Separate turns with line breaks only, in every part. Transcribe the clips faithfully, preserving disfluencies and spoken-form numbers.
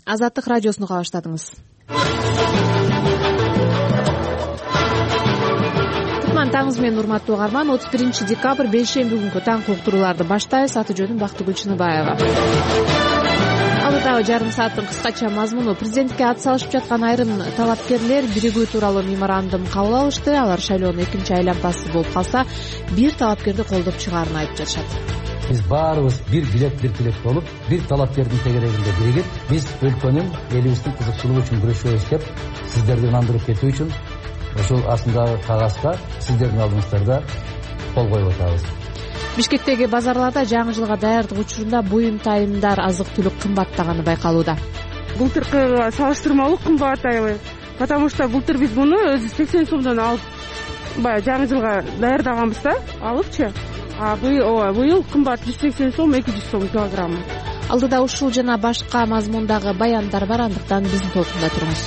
Азаттык радиосуну уга баштадыңыз. Таңыңыз менен урматтуу угарман, отуз биринчи декабрь бейшемби күнгү таңкы уктурууларды баштайбыз. Аты жөнүм Бактыгүл Чыныбаева. Алдыдагы жарым сааттын кыскача мазмуну: президентке ат салышып жаткан айрым талапкерлер биригүү тууралуу меморандум кабыл алышты. Алар шайлоонун экинчи айлампасы болуп калса, бир талапкерди колдоп чыгаарын айтып жатышат.
Биз баарыбыз бир билек бир тилек болуп, бир талапкердин тегерегинде биригип, биз өлкөнүн, элибиздин кызыкчылыгы үчүн күрөшөбүз деп сиздерди ынандырып кетүү үчүн ошол астындагы кагазга сиздердин алдыңыздарда кол коюп атабыз.
Бишкектеги базарларда жаңы жылга даярдык учурунда буюм тайымдар, азык-түлүк кымбаттаганы байкалууда.
Былтыркыга салыштырмалуу кымбат аябай, потому что былтыр биз муну өзү сексен сомдон алып баягы жаңы жылга даярдаганбыз да, алыпчы. А быйыл кымбат жүз сексен сом, эки жүз сом килограммы.
Алдыда ушул жана башка мазмундагы баяндар бар, андыктан биздин толкунда туруңуз.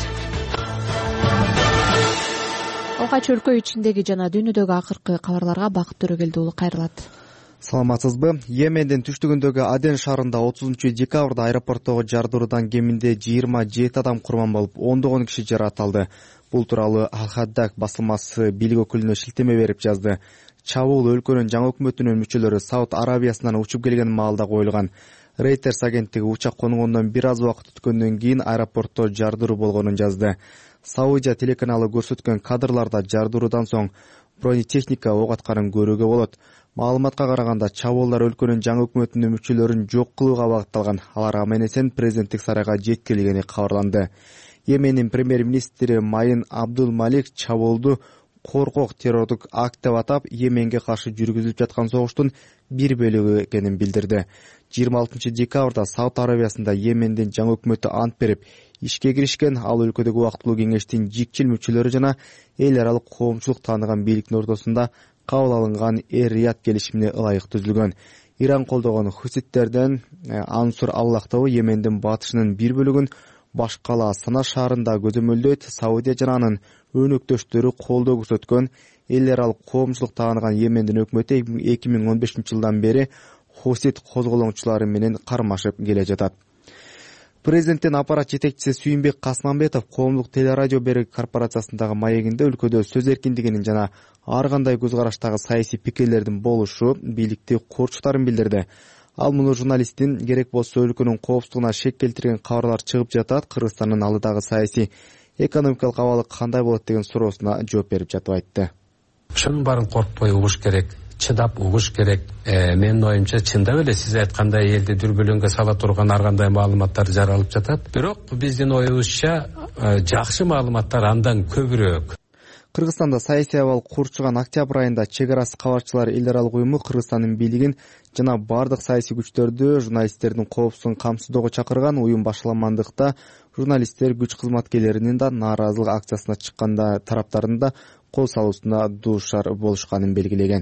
Алгач өлкө ичиндеги жана дүйнөдөгү акыркы кабарларга Бакыт Төрөгелди уулу кайрылат.
Саламатсызбы? Йемендин түштүгүндөгү Аден шаарында отузунчу декабрда аэропорттогу жардыруудан кеминде жыйырма жети адам курман болуп, ондогон киши жаракат. Бул тууралуу Ал-Хаддаг басылмасы бийлик өкүлүнө шилтеме берип жазды. Чабуул өлкөнүн жаңы өкмөтүнүн мүчөлөрү Сауд Арабиясынан учуп келген маалда коюлган. Reuters агенттиги учак конгондон бир аз убакыт өткөндөн кийин аэропортто жардыруу болгонун жазды. Саудия телеканалы көрсөткөн кадрларда жардыруудан соң бронетехника ок атканын көрүүгө болот. Маалыматка караганда чабуулдар өлкөнүн жаңы өкмөтүнүн мүчөлөрүн жок кылууга багытталган. Алар Аменесен президенттик сарайга жеткирилгени кабарланды. Йемендин премьер-министри Майин Абдул Малик чабуулду коркок террордук акт деп атап, Йеменге каршы жүргүзүлүп жаткан согуштун бир бөлүгү экенин билдирди. жыйырма алтынчы декабрда Сауд Арабиясында Йемендин жаңы өкмөтү ант берип ишке киришкен. Ал өлкөдөгү убактылуу кеңештин жикчил мүчөлөрү жана эл аралык коомчулук тааныган бийликтин ортосунда кабыл алынган Эр-Рият келишимине ылайык түзүлгөн. Иран колдогон хуситтерден Ансур Аллах тобу Йемендин батышынын бир бөлүгүн баш кала Сана шаарында көзөмөлдөйт. Саудия жана анын өнөктөштөрү колдоо көрсөткөн эл аралык коомчулук тааныган Йемендин өкмөтү эки миң он бешинчи жылдан бери хусит козголоңчулары менен кармашып келе жатат. Президенттин аппарат жетекчиси Сүйүнбек Касманбетов коомдук телерадио берик корпорациясындагы маегинде өлкөдө сөз эркиндигинин жана ар кандай көз караштагы саясий пикирлердин болушу бийликти корчутарын билдирди. Ал муну журналисттин керек болсо өлкөнүн коопсуздугуна шек келтирген кабарлар чыгып жатат. Кыргызстандын алдыдагы саясий экономикалык абалы кандай болот деген суроосуна жооп берип жатып айтты.
Ошонун баарын коркпой угуш керек, чыдап угуш керек. Э, менин оюмча чындап эле сиз айткандай элди дүрбөлөңгө сала турган ар кандай маалыматтар жаралып жатат. Бирок биздин оюбузча э, жакшы маалыматтар андан көбүрөөк.
Кыргызстанда саясий абал курчуган октябрь айында чек арасы кабарчылар эл аралык уюму Кыргызстандын бийлигин жана бардык саясий күчтөрдү журналисттердин коопсуздугун камсыздоого чакырган. Уюм башаламандыкта журналисттер күч кызматкерлеринин да нааразылык акциясына чыкканда тараптардын да кол салуусуна дуушар болушканын белгилеген.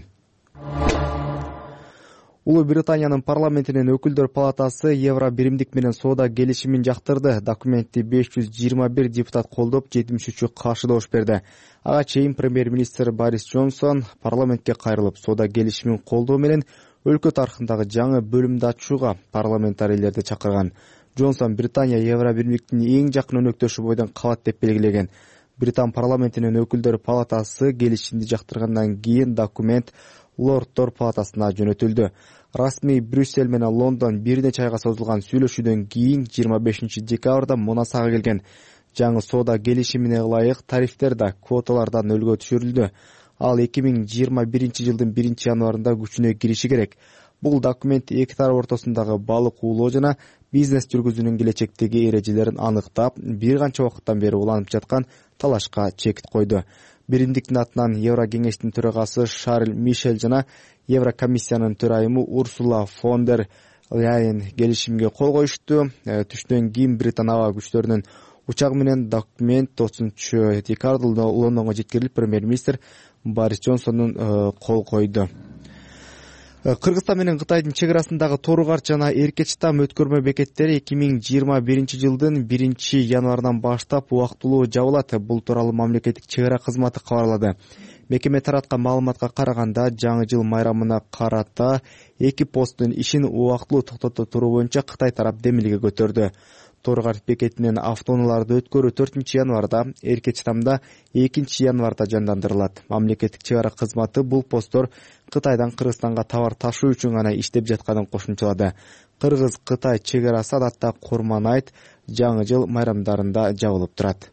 Улуу Британиянын парламентинин өкүлдөр палатасы Евро биримдик менен соода келишимин жактырды. Документти беш жүз жыйырма бир депутат колдоп, жетимиш үчү каршы добуш берди. Ага чейин премьер-министр Борис Джонсон парламентке кайрылып, соода келишимин колдоо менен өлкө тарыхындагы жаңы бөлүмдү ачууга парламентарийлерди чакырган. Джонсон Британия Евро биримдиктин эң жакын өнөктөшү бойдон калат деп белгилеген. Британ парламентинин өкүлдөр палатасы келишимди жактыргандан кийин документ Лордтор палатасына жөнөтүлдү. Расмий Брюссель менен Лондон бир нече айга созулган сүйлөшүүдөн кийин жыйырма бешинчи декабрда мунасага келген. Жаңы соода келишимине ылайык тарифтер да квоталардан өлгө түшүрүлдү. Ал эки миң жыйырма биринчи жылдын биринчи январында күчүнө кириши керек. Бул документ эки тарап ортосундагы балык уулоо жана бизнес жүргүзүүнүн келечектеги эрежелерин аныктап, бир канча убакыттан бери уланып жаткан талашка чекит койду. Биримдиктин атынан Евро кеңештин төрагасы Шарль Мишель жана Евро комиссиянын төрайымы Урсула фон дер Ляйен келишимге кол коюшту. Түштөн кийин Британ аба күчтөрүнүн учагы менен документ тогузунчу декабрда Лондонго жеткирилип, премьер-министр Борис Джонсондун кол койду. Кыргызстан менен Кытайдын чек арасындагы Торугарч жана Эркечтам өткөрмө бекеттери эки миң жыйырма биринчи жылдын биринчи январынан баштап убактылуу жабылат. Бул тууралуу мамлекеттик чек ара кызматы кабарлады. Мекеме тараткан маалыматка караганда, жаңы жыл майрамына карата эки посттун ишин убактылуу токтото туруу боюнча Кытай тарап демилге көтөрдү. Торгарт бекетинен автоунааларды өткөрүү төртүнчү январда, Эркеч тамда экинчи январда жандандырылат. Мамлекеттик чек ара кызматы бул посттор Кытайдан Кыргызстанга товар ташуу үчүн гана иштеп жатканын кошумчалады. Кыргыз-Кытай чек арасы адатта Курман айт, жаңы жыл майрамдарында жабылып турат.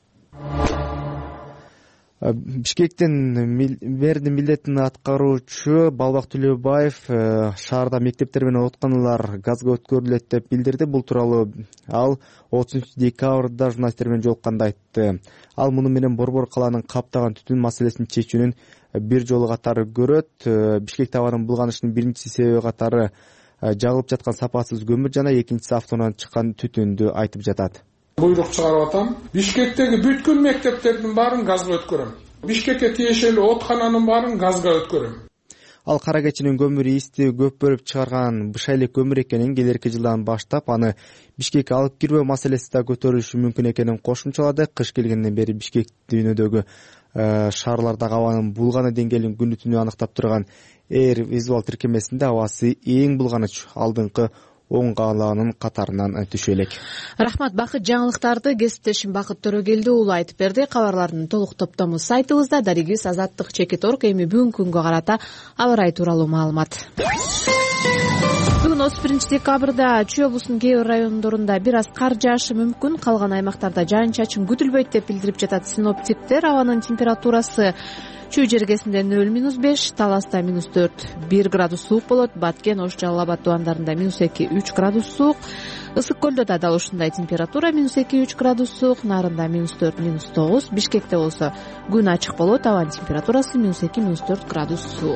Бишкектин мэрдин милдетин аткаруучу Балбак Төлөбаев шаарда мектептер менен ооруканалар газга өткөрүлөт деп билдирди. Бул тууралуу ал отузунчу декабрда журналисттер менен жолукканда айтты. Ал муну менен Борбор калаанын каптаган түтүн маселесин чечүүнүн бир жолу катары көрөт. Бишкекте абанын булганышынын биринчи себеби катары жагылып жаткан сапасыз көмүр жана экинчиси автоунаадан чыккан түтүндү айтып жатат.
Буйрук чыгарып атам. Бишкектеги бүткүл мектептердин баарын газга өткөрөм. Бишкекке тиешелүү оотхананын баарын газга өткөрөм.
Ал кара кечинин көмүр исти көп бөлүп чыгарган быша элек көмүр экенин, келерки жылдан баштап аны Бишкекке алып кирбөө маселеси да көтөрүлүшү мүмкүн экенин кошумчалады. Кыш келгенден бери Бишкек дүйнөдөгү шаарлардагы абанын булганы деңгээлин күнү түнү аныктап турган Air Visual тиркемесинде абасы эң булганыч алдыңкы он калаанын катарынан түшө элек.
Рахмат. Бакыт жаңылыктарды кесиптешим Бакыт Төрөгелди уулу айтып берди. Кабарлардын толук топтому сайтыбызда. Дарегиз Азаттык чекит точка орг. Эми бүгүнкү күнгө карата аба ырайы тууралуу маалымат. Бүгүн отуз биринчи декабрда Чүй облусунун кээ бир райондорунда бир аз кар жаашы мүмкүн, калган аймактарда жаан-чачын күтүлбөйт деп билдирип жатат синоптиктер. Абанын температурасы Чүй жергесинде нөл минус беш, Таласта минус төрт, бир градус суук болот. Баткен, Ош, Жалал Абад тубандарында минус эки, үч градус суук. Ысык көлдө да дал ушундай температура минус эки, үч градус суук. Нарында минус төрт, минус тогуз. Бишкекте болсо күн ачык болот. Абанын температурасы минус эки, минус төрт градус суук.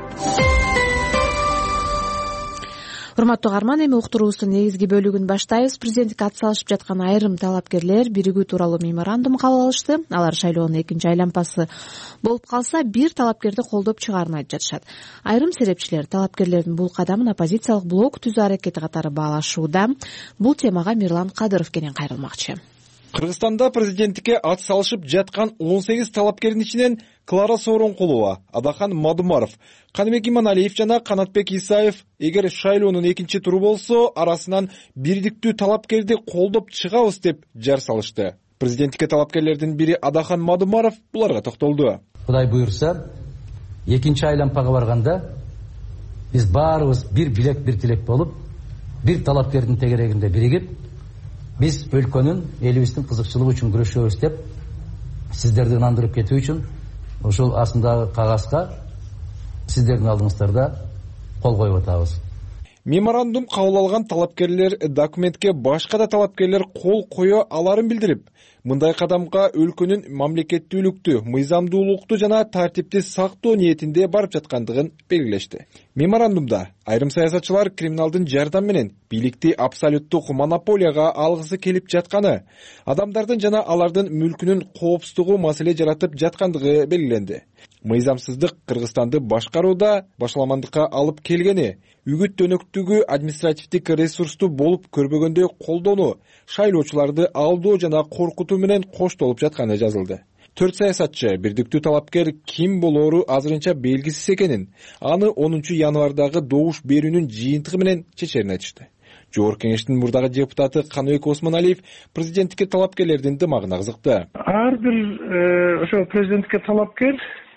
Урматтуу угарман, эми уктуруубуздун негизги бөлүгүн баштайбыз. Президенттикке ат салышып жаткан айрым талапкерлер биригүү тууралуу меморандум кабыл алышты. Алар шайлоонун экинчи айлампасы болуп калса, бир талапкерди колдоп чыгаарын айтып жатышат. Айрым серепчилер талапкерлердин бул кадамын оппозициялык блок түзүү аракети катары баалашууда. Бул темага Мирлан Кадыров кенен кайрылмакчы.
Кыргызстанда президенттикке ат салышып жаткан он сегиз талапкердин ичинен Клара Сооронкулова, Адахан Мадумаров, Каныбек Иманалиев жана Канатбек Исаев эгер шайлоонун экинчи туру болсо, арасынан бирдиктүү талапкерди колдоп чыгабыз деп жар салышты. Президенттикке талапкерлердин бири Адахан Мадумаров буларга токтолду.
Кудай буйрса, экинчи айлампага барганда биз баарыбыз бир билек, бир тилек болуп, бир талапкердин тегерегинде биригип, биз өлкөнүн, элибиздин кызыкчылыгы үчүн күрөшөбүз деп сиздерди ынандырып кетүү үчүн ушул астындагы кагазга сиздердин алдыңыздарда кол коюп атабыз.
Меморандум кабыл алган талапкерлер документке башка да талапкерлер кол кое аларын билдирип, мындай кадамга өлкөнүн мамлекеттүүлүктү, мыйзамдуулукту жана тартипти сактоо ниетинде барып жаткандыгын белгилешти. Меморандумда айрым саясатчылар криминалдын жардамы менен бийликти абсолюттук монополияга алгысы келип жатканы, адамдардын жана алардын мүлкүнүн коопсуздугу маселе жаратып жаткандыгы белгиленди. Мыйзамсыздык Кыргызстанды башкарууда башаламандыкка алып келгени, үгүт өнөктүгү административдик ресурсту болуп көрбөгөндөй колдонуу, шайлоочуларды алдоо жана коркутуу менен коштолуп жатканы жазылды. Төрт саясатчы бирдиктүү талапкер ким болоору азырынча белгисиз экенин, аны онунчу январдагы добуш берүүнүн жыйынтыгы менен чечерин айтышты. Жогорку кеңештин мурдагы депутаты Каныбек Осмоналиев президенттикке талапкерлердин дымагына кызыкты.
Ар бир ошо президенттикке талапкер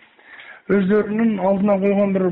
өздөрүнүн алдына койгон бир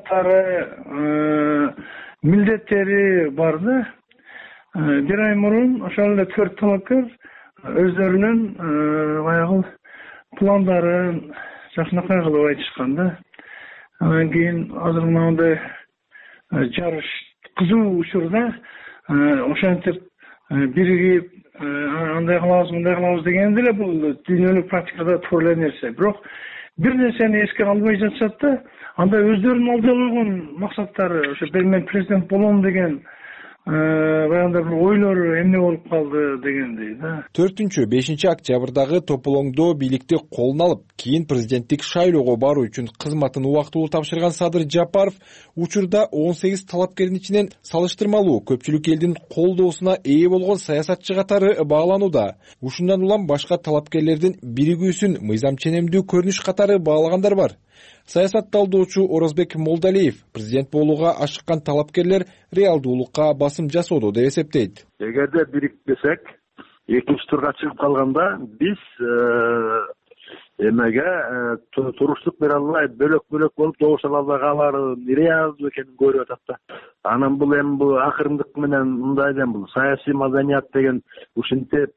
максаттары, милдеттери бар да. Бир ай мурун ошол эле төрт талапкер өздөрүнүн баягы пландарын жакшынакай кылып айтышкан да. Анан кийин азыр мындай жарыш кызуу учурда ошентип биригип андай кылабыз, мындай кылабыз деген деле бул дүйнөлүк практикада туура эле нерсе. Бирок бир нерсени эске албай жатышат да, анда өздөрүнүн алдына койгон максаттары, ошо мен президент болом деген баягындай бир ойлору эмне болуп калды дегендей да.
төртүнчү бешинчи октябрдагы тополоңдоо бийликти колуна алып, кийин президенттик шайлоого баруу үчүн кызматын убактылуу тапшырган Садыр Жапаров учурда он сегиз талапкердин ичинен салыштырмалуу көпчүлүк элдин колдоосуна ээ болгон саясатчы катары бааланууда. Ушундан улам башка талапкерлердин биригүүсүн мыйзам ченемдүү көрүнүш катары баалагандар бар. Саясат талдоочу Орозбек Молдалиев президент болууга ашыккан талапкерлер реалдуулукка басым жасоодо деп эсептейт.
Эгерде бирикпесек, экинчи турга чыгып калганда биз эмеге туруштук бере албай бөлөк бөлөк болуп добуш ала албай калаарыбыз реалдуу экенин көрүп атат да. Анан бул эми бул акырындык менен мындай эми бул саясий маданият деген ушинтип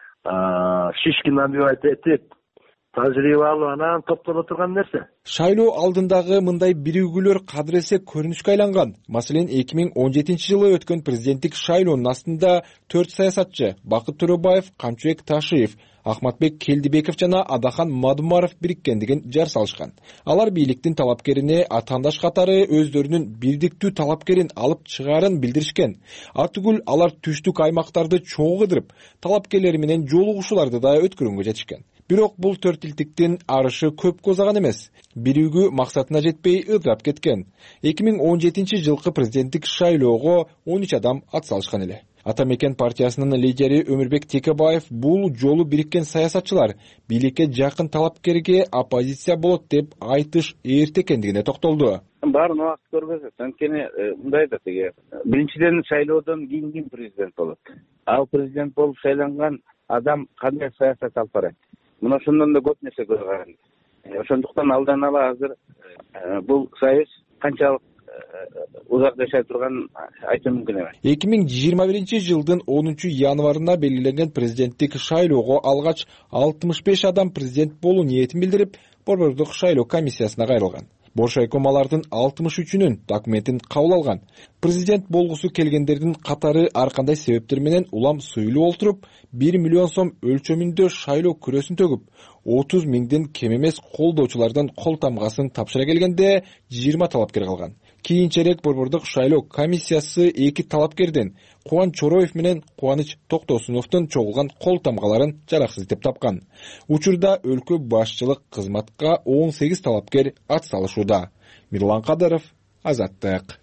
шишкин набивать этип тажрыйбалуу анан топтоло турган нерсе.
Шайлоо алдындагы мындай биригүүлөр кадыресе көрүнүшкө айланган. Маселен, эки миң он жетинчи жылы өткөн президенттик шайлоонун астында төрт саясатчы Бакыт Төрөбаев, Камчыбек Ташиев, Ахматбек Келдибеков жана Адахан Мадумаров бириккен деген жар салышкан. Алар бийликтин талапкерине атаандаш катары өздөрүнүн бирдиктүү талапкерин алып чыгаарын билдиришкен. Атүгүл алар түштүк аймактарды чогуу кыдырып, талапкерлери менен жолугушууларды да өткөргөнгө жетишкен. Бирок бул төрт илтиктин арышы көпкө узаган эмес. Бирүүгү максатына жетпей ыдырап кеткен. эки миң он жетинчи жылкы президенттик шайлоого он үч адам ат салышкан эле. Ата мекен партиясынын лидери Өмүрбек Текебаев бул жолу бириккен саясатчылар бийликке жакын талапкерге оппозиция болот деп айтыш эрте экендигине токтолду.
Баарын убакыт көрбөсөт. Анткени мындай да тиги биринчиден шайлоодон кийин ким президент болот? Ал президент болуп шайланган адам кандай саясат алып барат? Мына ошондон да көп нерсе көргөн. Ошондуктан алдан ала азыр бул союз канчалык узак жашай турганын айтуу мүмкүн эмес.
эки миң жыйырма биринчи жылдын онунчу январында белгиленген президенттик шайлоого алгач алтымыш беш адам президент болуу ниетин билдирип, Борбордук шайлоо комиссиясына кайрылган. Боршайком алардын алтымыш үчүнүн документин кабыл алган. Президент болгусу келгендердин катары ар кандай себептер менен улам суйлуу олтуруп, бир миллион сом өлчөмүндө шайлоо күрөсүн төгүп, отуз миңден кем эмес колдоочулардан кол тамгасын тапшыра келгенде жыйырма талапкер калган. Кийинчерээк Борбордук шайлоо комиссиясы эки талапкерден Кубан Чороев менен Кубаныч Токтосуновдун чогулган кол тамгаларын жараксыз деп тапкан. Учурда өлкө башчылык кызматка он сегиз талапкер ат салышууда. Мирлан Кадыров, Азаттык.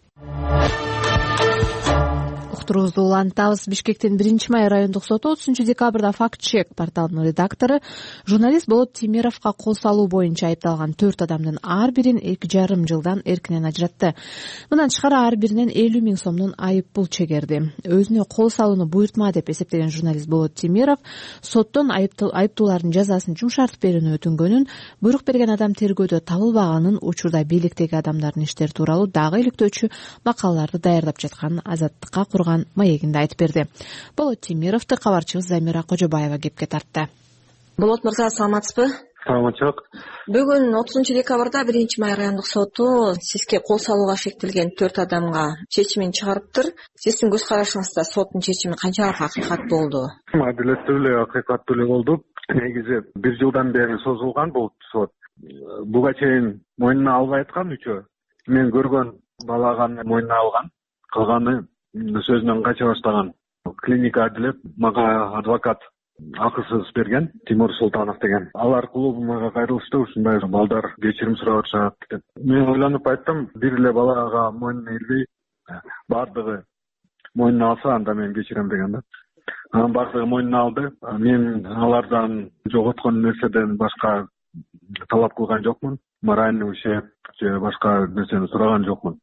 Уктуруубузду улантабыз. Бишкектин биринчи май райондук соту отузунчу декабрда факт-чек порталынын редактору журналист Болот Темировго кол салуу боюнча айыпталган төрт адамдын ар бирин эки жарым жылдан эркинен ажыратты. Мындан тышкары ар биринен элүү миң сомдон айып пул чегерди. Өзүнө кол салууну буйртма деп эсептеген журналист Болот Темиров соттон айыптуулардын жазасын жумшартып берүүнү өтүнгөнүн, буйрук берген адам тергөөдө табылбаганын, учурда бийликтеги адамдардын иштери тууралуу дагы иликтөөчү макалаларды даярдап жатканын Азаттыкка курган маегинде айтып берди. Болот Темировду кабарчыбыз Замира Кожобаева кепке тартты.
Болот мырза, саламатсызбы?
Саламатчылык.
Бүгүн отузунчу декабрда биринчи май райондук соту сизге кол салууга шектелген төрт адамга чечимин чыгарыптыр. Сиздин көз карашыңызда соттун чечими канчалык акыйкат болду?
Адилеттүү эле, акыйкаттуу эле болду. Негизи бир жылдан бери созулган бул сот. Буга чейин мойнуна албай аткан үчөө. Мен көргөн балаганы мойнуна алган, калганы сөзүнөн кача баштаган. Клиника адилет мага адвокат акысыз берген, Тимур Султанов деген. Алар клубума кайрылышты, ушундай балдар кечирим сурап атышат деп. Мен ойлонуп айттым, бир эле балага мойнуна илбей, бардыгы мойнуна алса анда мен кечирем деген да. Анан бардыгы мойнуна алды. Мен алардан жоготкон нерседен башка талап кылган жокмун. Моральный ущерб же башка нерсени сураган жокмун.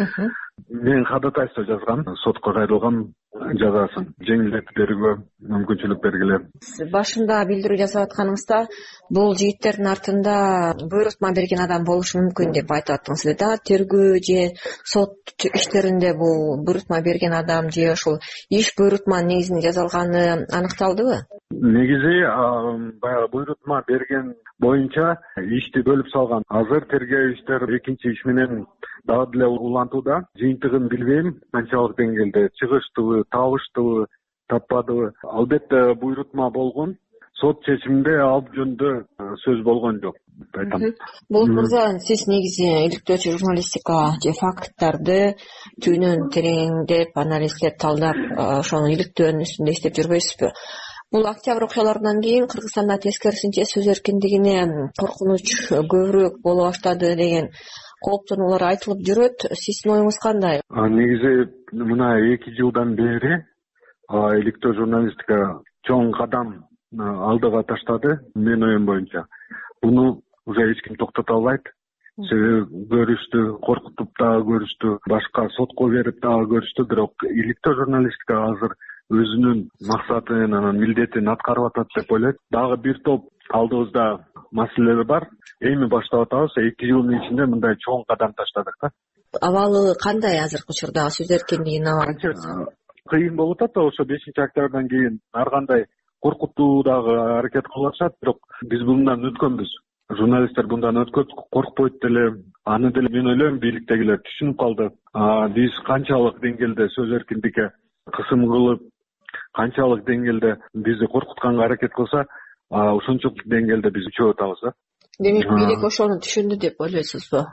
Мен ходатайство жазгам, сотко кайрылгам, жазасын жеңилдетип берүүгө мүмкүнчүлүк бергиле.
Башында билдирүү жасап атканыңызда бул жигиттердин артында буйрутма берген адам болушу мүмкүн деп айтып аттыңыз эле да. Тергөө же сот иштеринде бул буйрутма берген адам же ошол иш буйрутма негизинде жасалганы аныкталдыбы?
Негизи баягы буйрутма берген боюнча ишти бөлүп салган. Азыр тергөө иштер экинчи иш менен дагы деле улантууда. Жыйынтыгын билбейм, канчалык деңгээлде чыгыштыбы, табыштыбы, таппадыбы. Албетте буйрутма болгон. Сот чечиминде ал жөнүндө сөз болгон жок. Айтам.
Болот мырза, сиз негизи иликтөөчү журналистика же факттарды түбүнөн тереңдеп, анализдеп, талдап, ошону иликтөөнүн үстүндө иштеп жүрбөйсүзбү? Бул октябрь окуяларынан кийин Кыргызстанда тескерисинче сөз эркиндигине коркунуч көбүрөөк боло баштады деген кооптонуулар айтылып жүрөт. Сиздин оюңуз кандай?
Негизи мына эки жылдан бери иликтөө журналистика чоң кадам алдыга таштады, менин оюм боюнча. Буну уже эч ким токтото албайт. Себеби көрүштү, коркутуп дагы көрүштү, башка сотко берип дагы көрүштү, бирок иликтөө журналистика азыр өзүнүн максатын анан милдетин аткарып атат деп ойлойт. Дагы бир топ алдыбызда маселелер бар. Эми баштап атабыз. эки жылдын ичинде мындай чоң кадам таштадык да.
Абалы кандай азыркы учурда сөз эркиндигин алат?
Кыйын болуп атат. Ошо бешинчи октябрдан кийин ар кандай коркутуудагы аракет кылып атышат, бирок биз bundan өткөнбүз. Журналисттер bundan өткөн, коркпойт деле. Аны деле мен ойлойм бийликтегилер түшүнүп калды. Биз канчалык деңгээлде сөз эркиндикке кысым кылып, канчалык деңгээлде бизди коркутканга аракет кылса, ошончолук деңгээлде биз чыгып атабыз да.
Демек бийлик ошону түшүндү деп ойлойсузбу?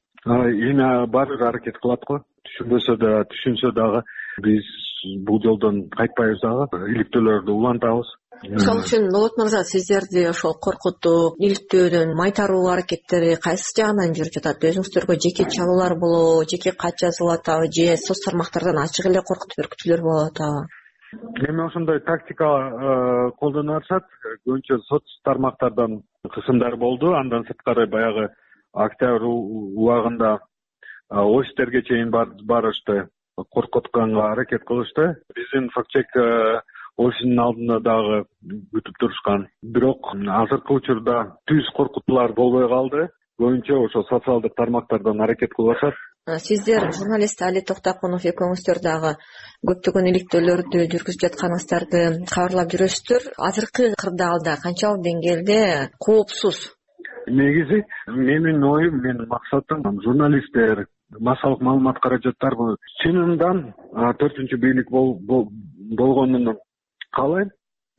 Эми баары бир аракет кылат го. Түшүнбөсө да, түшүнсө дагы биз бул жолдон кайтпайбыз дагы. Иликтөөлөрдү улантабыз.
Ошол үчүн Болот мырза, сиздерди ошол коркутуу, иликтөөнүн майтаруу аракеттери кайсы жагынан жүрүп жатат? Өзүңүздөргө жеке чалуулар болобу, жеке кат жазылып атабы, же соц тармактардан ачык эле коркутуп үркүтүүлөр болуп атабы?
Эми ошондой тактика колдонуп атышат. Көбүнчө соц тармактардан кысымдар болду. Андан сырткары баягы октябрь убагында офистерге чейин барышты, коркутканга аракет кылышты. Биздин фактчек офисинин алдында дагы күтүп турушкан. Бирок азыркы учурда түз коркутуулар болбой калды. Көбүнчө ошо социалдык тармактардан аракет кылып атышат.
Сиздер журналист Али Токтокунов экөөңүздөр дагы көптөгөн иликтөөлөрдү жүргүзүп жатканыңыздарды кабарлап жүрөсүздөр. Азыркы кырдаалда канчалык деңгээлде коопсуз?
Негизи менин оюм, менин максатым журналисттер, массалык маалымат каражаттары чынынан төртүнчү бийлик болгонун каалайм.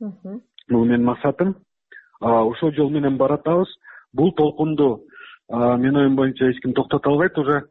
Бул менин максатым. Ошол жол менен баратабыз. Бул толкунду менин оюм боюнча эч ким токтото албайт. Уже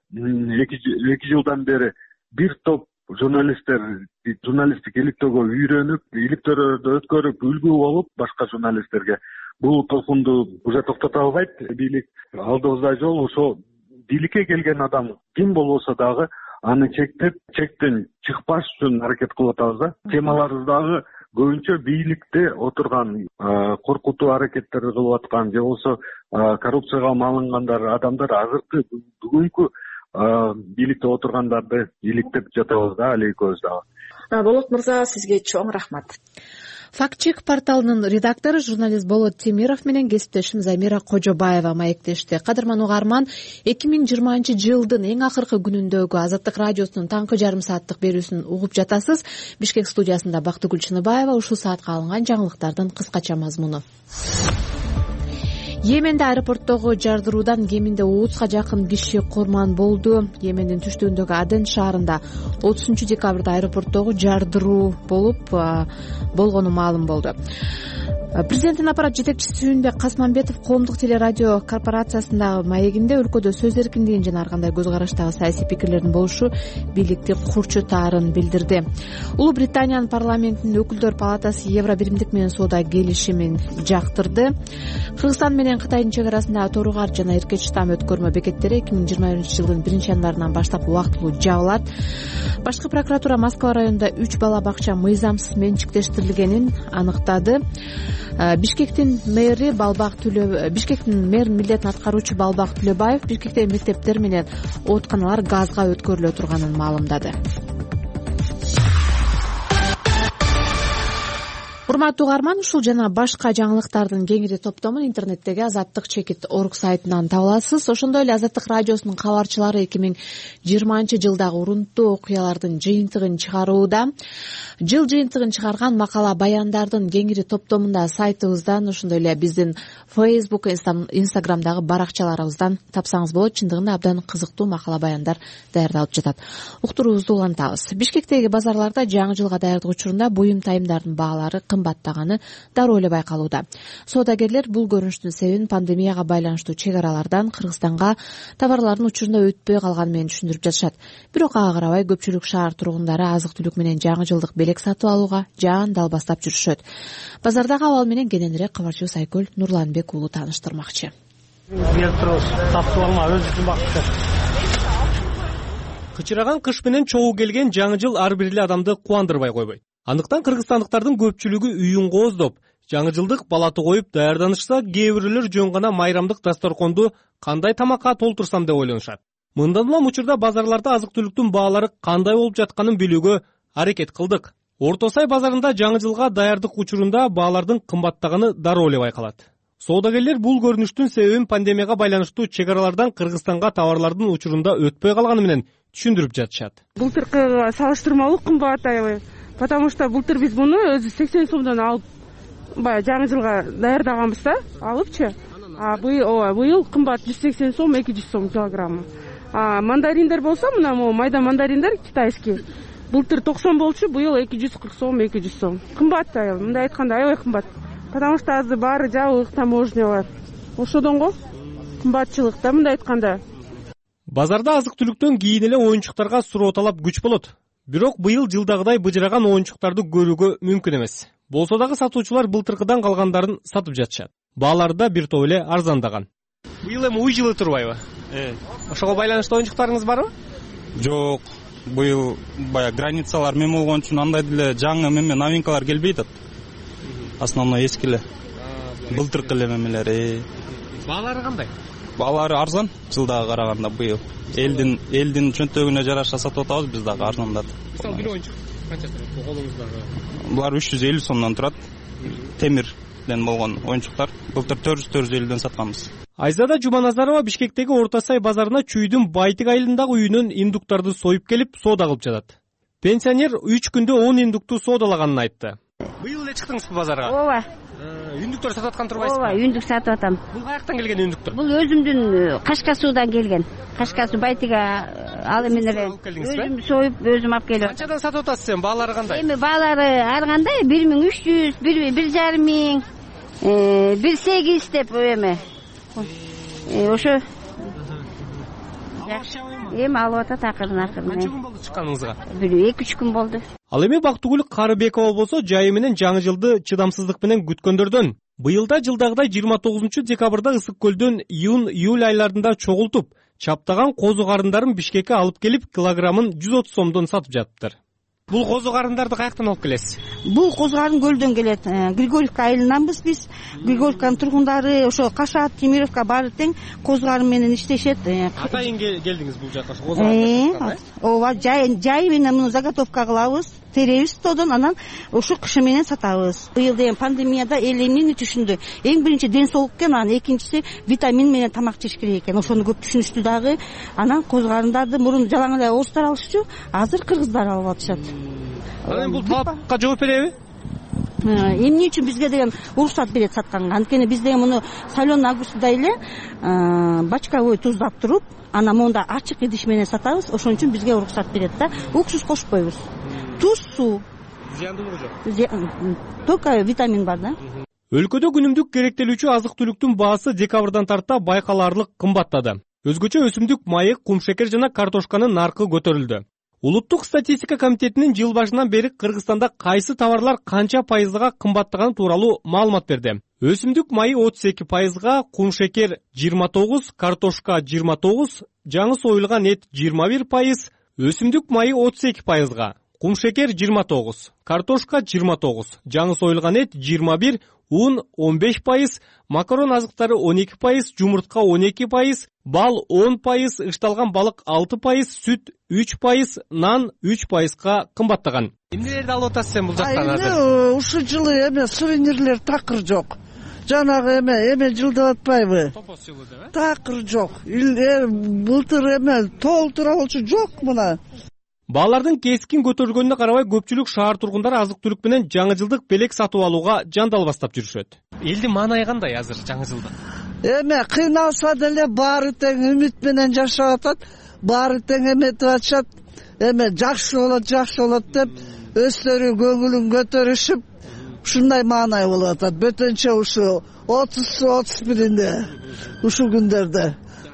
эки жылдан бери бир топ журналисттер журналисттик иликтөөгө үйрөнүп, иликтөөлөрдү өткөрүп, үлгү болуп башка журналисттерге. Бул толкунду уже токтото албайт бийлик. Алдыбызда жол ошо бийликке келген адам ким болбосо дагы аны чектеп, чектен чыкпаш үчүн аракет кылып атабыз да. Темаларыбыз дагы көбүнчө бийликте отурган, коркутуу аракеттери кылып аткан же болбосо коррупцияга малынгандар адамдар азыркы бүгүнкү бийликте отургандарды иликтеп жатабыз да, али экөөбүз дагы.
Болот мырза, сизге чоң рахмат.
Фактчек порталынын редактору журналист Болот Темиров менен кесиптешим Замира Кожобаева маектешти. Кадырман угарман, эки миң жыйырманчы жылдын эң акыркы күнүндөгү Азаттык радиосунун таңкы жарым сааттык берүүсүн угуп жатасыз. Бишкек студиясында Бактыгүл Чыныбаева. Ушул саатка алынган жаңылыктардын кыскача мазмуну. Йеменде аэропорттогу жардыруудан кеминде отузга жакын киши курман болду. Йемендин түштүгүндөгү Аден шаарында отузунчу декабрда аэропорттогу жардыруу болуп болгону маалым болду. Президенттин аппарат жетекчиси Сүйүнбек Касманбетов коомдук телерадио корпорациясындагы маегинде өлкөдө сөз эркиндигин жана ар кандай көз караштагы саясий пикирлердин болушу бийликти курчутаарын билдирди. Улуу Британиянын парламентинин өкүлдөр палатасы Евро биримдик менен соода келишимин жактырды. Кыргызстан менен Кытайдын чек арасындагы Торугар жана Эркечтам өткөрмө бекеттери эки миң жыйырма биринчи жылдын биринчи январынан баштап убактылуу жабылат. Башкы прокуратура Москва районунда үч бала бакча мыйзамсыз менчиктештирилгенин аныктады. Бишкектин мэри Балбак Түлө Бишкектин мэринин милдетин аткаруучу Балбак Түлөбаев Бишкектеги мектептер менен ооруканалар газга өткөрүлө турганын маалымдады. Урматтуу угарман, ушул жана башка жаңылыктардын кеңири топтомун интернеттеги Азаттык чекит орг сайтынан таба аласыз. Ошондой эле Азаттык радиосунун кабарчылары эки миң жыйырманчы жылдагы урунттуу окуялардын жыйынтыгын чыгарууда. Жыл жыйынтыгын чыгарган макала баяндардын кеңири топтомунда сайтыбыздан, ошондой эле биздин Facebook, Instagramдагы баракчаларыбыздан тапсаңыз болот. Чындыгында абдан кызыктуу макала баяндар даярдалып жатат. Уктуруубузду улантабыз. Бишкектеги базарларда жаңы жылга даярдык учурунда буюм тайымдардын баалары кымбаттаганы дароо эле байкалууда. Соодагерлер бул көрүнүштүн себебин пандемияга байланыштуу чек аралардан Кыргызстанга товарлардын учурунда өтпөй калганы менен түшүндүрүп жатышат. Бирок ага карабай көпчүлүк шаар тургундары азык-түлүк менен жаңы жылдык белек сатып алууга жаан далбастап жүрүшөт. Базардагы абал менен кененирээк кабарчыбыз Айкөл Нурланбек уулу тааныштырмакчы.
Келип турабыз, сатып алма өз үчүн бакытты. Кычыраган кыш менен чогуу келген жаңы жыл ар бир эле адамды кубандырбай койбойт. Андыктан кыргызстандыктардын көпчүлүгү үйүн кооздоп, жаңы жылдык балаты коюп даярданышса, кээ бирөөлөр жөн гана майрамдык дасторконду кандай тамакка толтурсам деп ойлонушат. Мындан улам учурда базарларда азык-түлүктүн баалары кандай болуп жатканын билүүгө аракет кылдык. Орто Сай базарында жаңы жылга даярдык учурунда баалардын кымбаттаганы дароо эле байкалат. Соодагерлер бул көрүнүштүн себебин пандемияга байланыштуу чек аралардан Кыргызстанга товарлардын учурунда өтпөй калганы менен түшүндүрүп жатышат.
Былтыркыга салыштырмалуу кымбат аябай. Потому что былтыр биз муну өзү сексен сомдон алып баягы жаңы жылга даярдаганбыз да, алыпчы. А быйыл ооба, быйыл кымбат жүз сексен сом, эки жүз сом килограммы. А мандариндер болсо мына могу майда мандариндер китайский. Былтыр токсон болчу, быйыл эки жүз кырк сом, эки жүз сом. Кымбат аябай, мындай айтканда аябай кымбат. Потому что азыр баары жабык, таможнялар. Ошодон го кымбатчылык да мындай айтканда.
Базарда азык-түлүктөн кийин эле оюнчуктарга суроо талап күч болот. Бирок быйыл жылдагыдай быжыраган оюнчуктарды көрүүгө мүмкүн эмес. Болсо дагы сатуучулар былтыркыдан калгандарын сатып жатышат. Баалары да бир топ эле арзандаган. Быйыл эми уй жылы турбайбы? Э. Ошого байланыштуу оюнчуктарыңыз барбы?
Жок. Быйыл баягы границалар мен болгон үчүн андай деле жаңы эме новинкалар келбей атат. Основной эски эле. Былтыркы эле эмелер.
Баалары кандай?
Баалары арзан, жылдага караганда быйыл. Элдин элдин чөнтөгүнө жараша сатып атабыз, биз дагы арзандатып.
Мисалы бир оюнчук канча турат колуңуздагы?
Булар үч жүз элүү сомдон турат. Темирден болгон оюнчуктар. Былтыр төрт жүз төрт жүз элүүдөн сатканбыз.
Айзада Жуманазарова Бишкектеги Орто Сай базарына чүйдүн Байтык айылындагы үйүнөн индуктарды союп келип, соода кылып жатат. Пенсионер үч күндө он индукту соодалаганын айтты. Быйыл эле чыктыңызбы базарга?
Ооба.
Үндүктөр сатып аткан турбайсызбы?
Ооба, үндүк сатып атам.
Бул каяктан келген үндүктөр?
Бул өзүмдүн Кашка суудан келген. Кашка суу Байтыга ал эмне эле. Өзүм союп, өзүм алып келип.
Канчадан сатып атасыз сен? Баалары кандай?
Эми баалары ар кандай бир миң үч жүз, бир жарым миң, бир сегиз деп эме. Ошо эми алып атат акырын акырын.
Канча күн болду чыкканыңызга?
Бир эки үч күн болду.
Ал эми Бактыгүл Карыбекова болсо жайы менен жаңы жылды чыдамсыздык менен күткөндөрдөн. Быйылда жылдагыдай жыйырма тогузунчу декабрда Ысык көлдөн июнь-июль айларында чогултуп, чаптаган козу карындарын Бишкекке алып келип, килограммын жүз отуз сомдон сатып жатыптыр. Бул козу карындарды каяктан алып келесиз?
Бул козу карын көлдөн келет. Григорьевка айылынанбыз биз. Григорьевканын тургундары ошо Кашат, Темировка баары тең козу карын менен иштешет.
Атайын келдиңиз бул жака козу карын?
Ооба, жай менен муну заготовка кылабыз, теребиз тодон, анан ушу кышы менен сатабыз. Быйыл деген пандемияда эл эмнени түшүндү? Эң биринчи ден соолук экен, анан экинчиси витамин менен тамак жеш керек экен. Ошону көп түшүнүштү дагы. Анан козу карындарды мурун жалаң эле орустар алышчу, азыр кыргыздар алып атышат.
Анан бул талапка жооп береби?
Эмне үчүн бизге деген уруксат берет сатканга? Анткени биз деген муну соленый огурцтой эле бочковой туздап туруп, анан монда ачык идиш менен сатабыз. Ошон үчүн бизге уруксат берет да. Уксус кошпойбуз. Туз, суу.
Зыяндуулугу жок.
Только витамин бар да.
Өлкөдө күнүмдүк керектелүүчү азык-түлүктүн баасы декабрдан тарта байкалаарлык кымбаттады. Өзгөчө өсүмдүк майы, кум шекер жана картошканын наркы көтөрүлдү. Улуттук статистика комитетинин жыл башынан бери Кыргызстанда кайсы товарлар канча пайызга кымбаттаганы тууралуу маалымат берди. Өсүмдүк майы отуз эки пайызга, кум шекер жыйырма тогуз, картошка жыйырма тогуз, жаңы союлган эт жыйырма бир пайыз, өсүмдүк майы отуз эки пайызга, кум шекер жыйырма тогуз, картошка жыйырма тогуз, жаңы союлган эт жыйырма бир, un он беш пайыз, макарон азыктары он эки пайыз, жумуртка он эки пайыз, бал он пайыз, ышталган балык алты пайыз, сүт үч пайыз, нан үч пайызга кымбаттаган. Эмнелерди алып атасыз сен бул жактан азыр?
Ушул жылы эме сувенирлер такыр жок. Жанагы эме эме жылдап атпайбы?
Топоз жылы деп, э?
Такыр жок. Былтыр эме толтура болчу жок мына.
Баалардын кескин көтөрүлгөнүнө карабай көпчүлүк шаар тургундары азык-түлүк менен жаңы жылдык белек сатып алууга жандал баштап жүрүшөт. Элдин маанайы кандай азыр жаңы жылда?
Эме кыйналса деле баары тең үмүт менен жашап атат, баары тең эметип атышат. Эме жакшы болот, жакшы болот деп өздөрү көңүлүн көтөрүшүп, ушундай маанай болуп атат. Бөтөнчө ушу отуз отуз биринде ушул күндөрдө.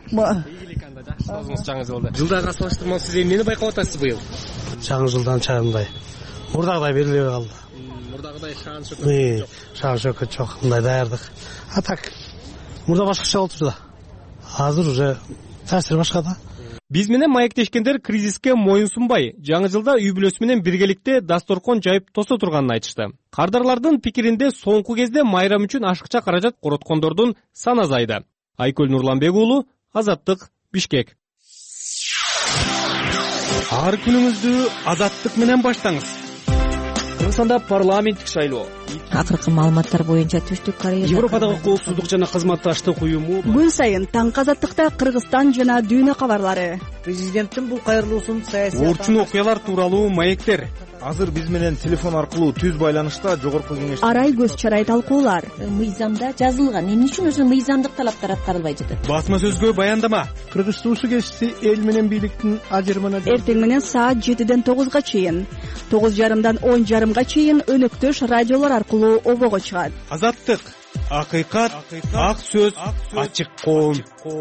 Жаңы жылда. Жылдага салыштырмалуу сиз эмнени байкап атасыз быйыл?
Жаңы жылдан чагындай. Мурдагыдай берилбей калды.
Мурдагыдай шаан шөкөт жок.
Шаан шөкөт жок, мындай даярдык. А так, мурда башкача болчу да. Азыр уже таасир башка да.
Биз менен маектешкендер кризиске моюн сунбай, жаңы жылда үй бүлөсү менен биргеликте дасторкон жайып тосо турганын айтышты. Кардарлардын пикиринде соңку кезде майрам үчүн ашыкча каражат короткондордун саны азайды. Айкөл Нурланбек уулу, Азаттык, Бишкек. Ар күнүңүздү азаттык менен баштаңыз. Кыргызстанда парламенттик шайлоо.
Акыркы маалыматтар боюнча Түштүк Корея
Европадагы коопсуздук жана кызматташтык уюму
күн сайын таңкы азаттыкта Кыргызстан жана дүйнө кабарлары.
Президенттин бул кайрылуусун саясий
орчун окуялар тууралуу маектер.
Азыр биз менен телефон аркылуу түз байланышта жогорку кеңеш
арай көз чарай талкуулар.
Мыйзамда жазылган эмне үчүн ошо мыйзамдык талаптар аткарылбай жатат?
Басма сөзгө баяндама.
Кыргыз суусу кесиси эл менен бийликтин ажырымына
Эртең менен саат жетиден тогузга чейин, тогуз жарымдан он жарымга чейин өнөктөш радиолор аркылуу обого чыгат.
Азаттык, акыйкат, ак сөз, ачык коом.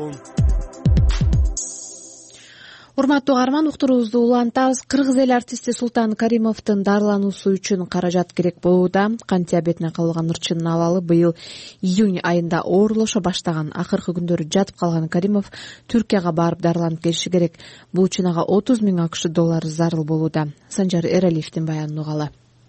Урматтуу угарман, уктуруубузду улантабыз. Кыргыз эл артисти Султан Каримовдун дарылануусу үчүн каражат керек болууда. Кантип бетине кабылган ырчынын абалы быйыл июнь айында оорлошо баштаган. Акыркы күндөрү жатып калган Каримов Түркияга барып дарыланып келиши керек. Бул үчүн ага отуз миң акш доллары зарыл болууда. Санжар Эралиевдин баянын угалы.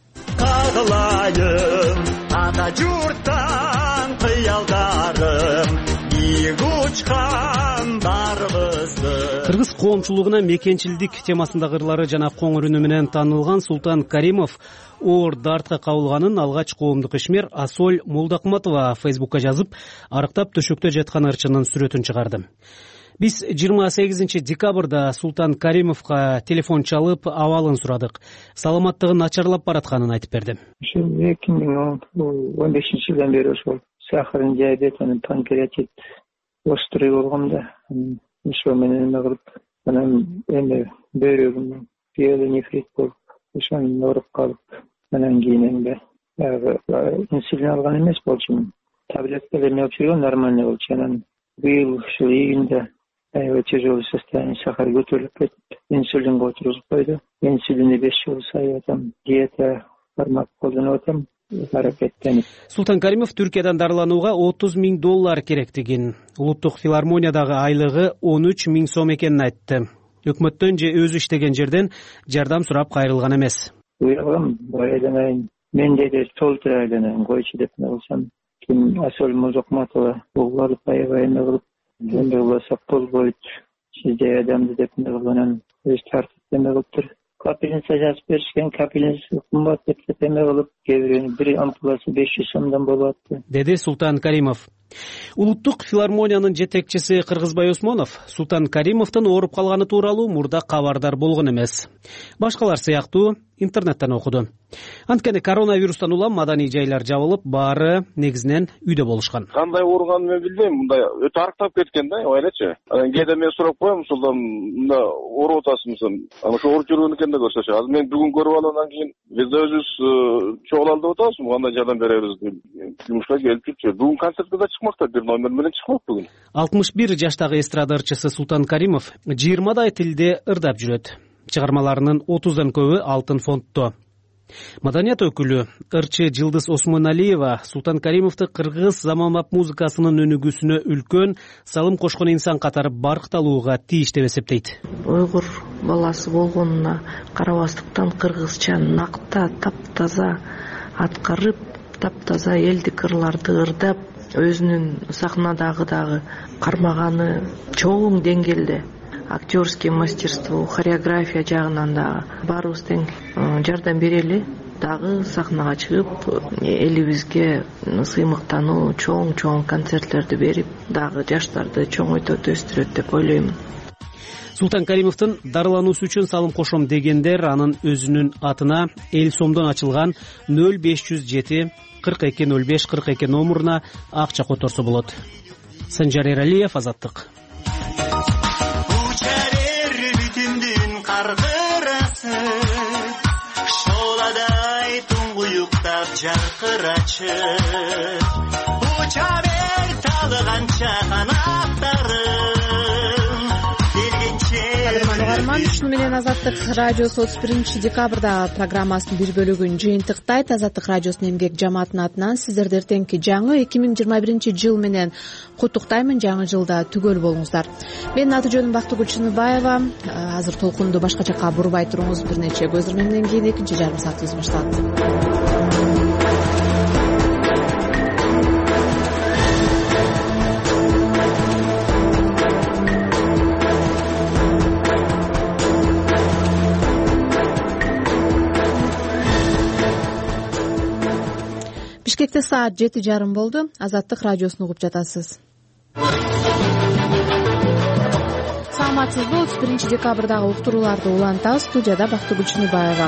Кагылайым ата журттан кыялдарым, ийип учкан барыбызды.
Кыргыз коомчулугуна мекенчилдик темасындагы ырлары жана коңур үнү менен таанылган Султан Каримов оор дартка кабылганын алгач коомдук ишмер Асоль Молдокматова Фейсбукка жазып, арыктап төшөктө жаткан ырчынын сүрөтүн чыгарды. Биз жыйырма сегизинчи декабрда Султан Каримовго телефон чалып, абалын сурадык. Саламаттыгы начарлап баратканын айтып берди.
Ошо эки миң он бешинчи жылдан бери ошол сахарный диабет, анан панкреатит острый болгом да. Ошо менен эме кылып, анан эми бөйрөгүм пиелонефрит болуп, ошонун ооруп калып, анан кийин эми баягы инсулин алган эмес болчумун. Таблеткалар эме өчүргөн нормальный болчу. Анан быйыл ушул июнда аябай тяжелый состояние, сахар көтөрүлүп кетип, инсулинге отургузуп койду. Инсулинди беш жыл сайып атам, диета бармак колдонуп атам.
Султан Каримов Түркиядан дарыланууга отуз миң доллар керектигин, улуттук филармониядагы айлыгы он үч миң сом экенин айтты. Өкмөттөн же өзү иштеген жерден жардам сурап кайрылган эмес.
Уялгам, айланайын, мен деди толтура айланайын, койчу деп калсам, ким Асоль Молдокматова угалып аябай эме кылып, эме кылса болбойт, сизде адамды деп эме кылган, өз тартып эме кылыптыр. Капельница жазып беришкен, капельница кымбат деп эме кылып, кээ бирөөнүн бир ампуласы беш жүз сомдон болуп атты,
деди Султан Каримов. Улуттук филармониянын жетекчиси Кыргызбай Осмонов Султан Каримовдун ооруп калганы тууралуу мурда кабардар болгон эмес. Башкалар сыяктуу интернеттен окуду. Анткени коронавирустан улам маданий жайлар жабылып, баары негизинен үйдө болушкан.
Кандай ооруганын мен билбейм, мындай өтө арыктап кеткен да, ойлочу. Анан кээде мен сурап коем, Султан, мында ооруп атасыңбы? Анан ошо ооруп жүргөн экен деп көрсөтчү. Азыр мен бүгүн көрүп алгандан кийин биз да өзүбүз чогулалып атабыз, кандай жардам беребиз деп жумушка келип жүрчү. Бүгүн концертке да чыкмакта, бир номер менен чыкмак бүгүн.
алтымыш бир жаштагы эстрада ырчысы Султан Каримов жыйырмадай тилде ырдап жүрөт. Чыгармаларынын отуздан көбү алтын фондто. Маданият өкүлү ырчы Жылдыз Осмоналиева Султан Каримовду кыргыз заманбап музыкасынын өнүгүүсүнө үлкөн салым кошкон инсан катары баркталууга тийиш деп эсептейт.
Уйгур баласы болгонуна карабастыктан кыргызча накта, таптаза аткарып, таптаза элдик ырларды ырдап, өзүнүн сахнадагы кармаганы чоң деңгээлде. Актерский мастерство, хореография жагынан да баарыбыз тең жардам берели. Дагы сахнага чыгып, элибизге сыймыктануу, чоң-чоң концерттерди берип, дагы жаштарды чоңойтот, өстүрөт деп ойлоймун.
Султан Каримовдун дарылануусу үчүн салым кошом дегендер анын өзүнүн атына эл сомдон ачылган нөл беш жүз жети кырк эки нөл беш кырк эки номуруна акча которсо болот. Санжар Эралиев, Азаттык.
Шоладай туңгуюктап жаркырачы, уча бер талганча канаттарым, келгенче.
Угарман, ушуну менен Азаттык радиосу отуз биринчи декабрда программасынын бир бөлүгүн жыйынтыктайт. Азаттык радиосунун эмгек жамаатынын атынан сиздерди эртеңки жаңы эки миң жыйырма биринчи жыл менен куттуктаймын. Жаңы жылда түгөл болуңуздар. Менин аты жөнүм Бактыгүл Чыныбаева. Азыр толкунду башка жакка бурбай туруңуз. Бир нече көз ирмемден кийин экинчи жарым саатыбыз башталат. кечте саат жети жарым болду. Азаттык радиосун угуп жатасыз. Саламатсызбы? отуз биринчи декабрдагы уктурууларды улантабыз. Студияда Бактыгүл Чыныбаева.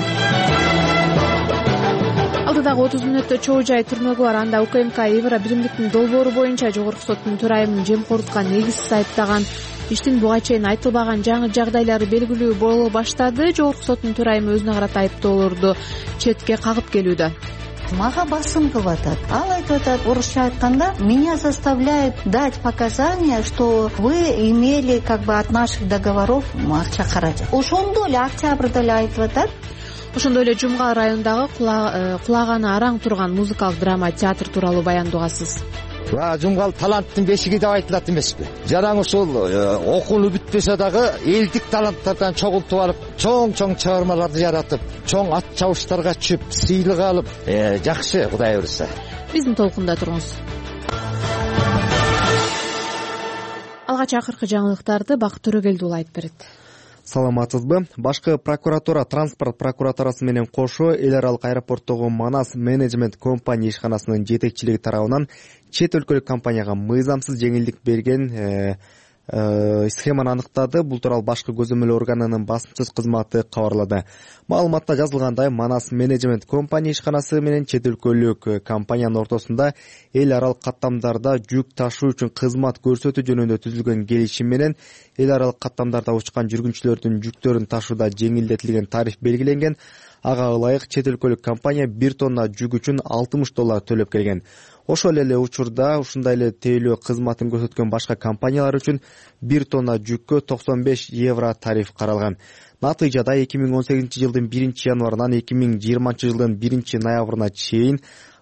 Алдыдагы отуз мүнөттө чоо жай түрмөгү бар. Анда УКМК Евро биримдиктин долбоору боюнча жогорку соттун төрайымын жемкорлукка негизсиз айыптаган. Иштин буга чейин айтылбаган жаңы жагдайлары белгилүү боло баштады. Жогорку соттун төрайымы өзүнө карата айыптоолорду четке кагып келүүдө.
Мага басым кылып атат. Ал айтып атат, орусча айтканда, меня заставляют дать показания, что вы имели как бы от наших договоров акча каражат. Ошондо эле октябрда эле айтып атат.
Ошондой эле Жумгал районундагы кулаганы араң турган музыкалык драма театр тууралуу баяндугасыз.
Жумгал таланттын бешиги деп айтылат эмеспи? Жараң ушул окууну бүтпөсө дагы элдик таланттардан чогултуп алып, чоң-чоң чыгармаларды жаратып, чоң ат чабыштарга чүп, сыйлык алып, жакшы, Кудай буйрса.
Биздин толкунда туруңуз. Алгач акыркы жаңылыктарды Бакыт Төрөгелди айтып берет.
Саламатсызбы? Башкы прокуратура транспорт прокуратурасы менен кошо эл аралык аэропорттогу Манас менеджмент компания ишканасынын жетекчилиги тарабынан чет өлкөлүк компанияга мыйзамсыз жеңилдик берген схеманы аныктады. Бул тууралуу башкы көзөмөл органынын басымсыз кызматы кабарлады. Маалыматта жазылгандай, Манас менеджмент компания ишканасы менен чет өлкөлүк компаниянын ортосунда эл аралык каттамдарда жүк ташуу үчүн кызмат көрсөтүү жөнүндө түзүлгөн келишим менен эл аралык каттамдарда учкан жүргүнчүлөрдүн жүктөрүн ташууда жеңилдетилген тариф белгиленген. Ага ылайык чет өлкөлүк компания бир тонна жүк үчүн алтымыш доллар төлөп келген. Ошол эле учурда ушундай эле тейлөө кызматын көрсөткөн башка компаниялар үчүн бир тонна жүккө токсон беш евро тариф каралган. Натыйжада эки миң он сегизинчи жылдын биринчи январынан эки миң жыйырманчы жылдын биринчи ноябрына чейин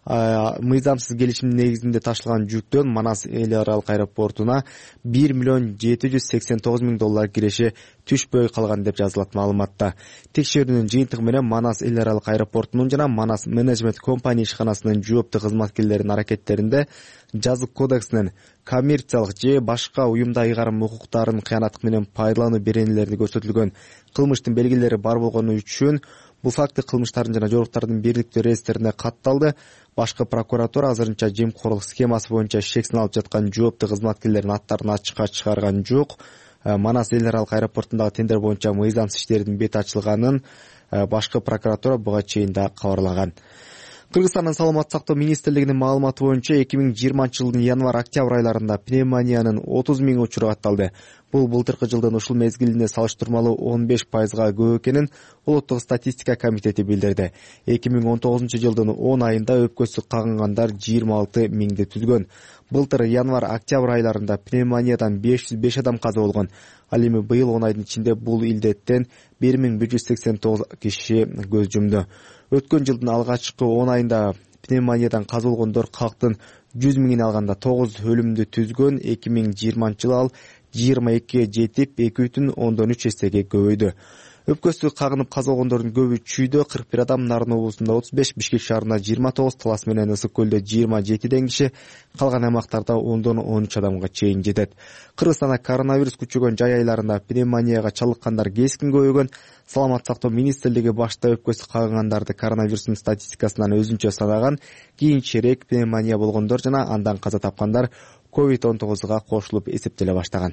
мыйзамсыз келишимдин негизинде ташылган жүктөн Манас эл аралык аэропортуна бир миллион жети жүз сексен тогуз миң доллар киреши түшпөй калган деп жазылат маалыматта. Текшерүүнүн жыйынтыгы менен Манас эл аралык аэропортунун жана Манас менеджмент компания ишканасынын жооптуу кызматкерлеринин аракеттеринде жазык кодексинин коммерциялык же башка уюмда ыйгарым укуктарын кыянаттык менен пайдалануу беренелеринде көрсөтүлгөн кылмыштын белгилери бар болгону үчүн бул факты кылмыштардын жана жоруктардын бирликтүү реестрине катталды. Башкы прокуратура азырынча жемкорлук схемасы боюнча шексин алып жаткан жооптуу кызматкерлердин аттарын ачыкка чыгарган жок. Манас эл аралык аэропортундагы тендер боюнча мыйзамсыз иштердин бет ачылганын башкы прокуратура буга чейин да кабарлаган. Кыргызстандын саламаттык сактоо министрлигинин маалыматы боюнча эки миң жыйырманчы жылдын январь-октябрь айларында пневмониянын отуз миң учуру катталды. Бул былтыркы жылдын ушул мезгилине салыштырмалуу он беш пайызга көп экенин Улуттук статистика комитети билдирди. эки миң он тогузунчу жылдын он айында өпкөсү кагынгандар жыйырма алты миңди түзгөн. Былтыр январь-октябрь айларында пневмониядан беш жүз беш адам каза болгон. Ал эми быйыл он айдын ичинде бул илдеттен бир миң бир жүз сексен тогуз киши көз жумду. Өткөн жылдын алгачкы он айында пневмониядан каза болгондор калктын жүз миңин алганда тогуз өлүмдү түзгөн. эки миң жыйырманчы жылы ал жыйырма экиге жетип эки бүтүн ондон үч эсеге көбөйдү. Өпкөсү кагынып каза болгондордун көбү Чүйдө кырк бир адам, Нарын облусунда отуз беш, Бишкек шаарында жыйырма тогуз, Талас менен Ысык көлдө жыйырма жетиден киши, калган аймактарда ондон он үч адамга чейин жетет. Кыргызстанда коронавирус күчөгөн жай айларында пневмонияга чалыккандар кескин көбөйгөн. Саламаттык сактоо министрлиги башта өпкөсү кагынгандарды коронавирустун статистикасынан өзүнчө санаган, кийинчерээк пневмония болгондор жана андан каза тапкандар ковид он тогузга кошулуп эсептеле баштаган.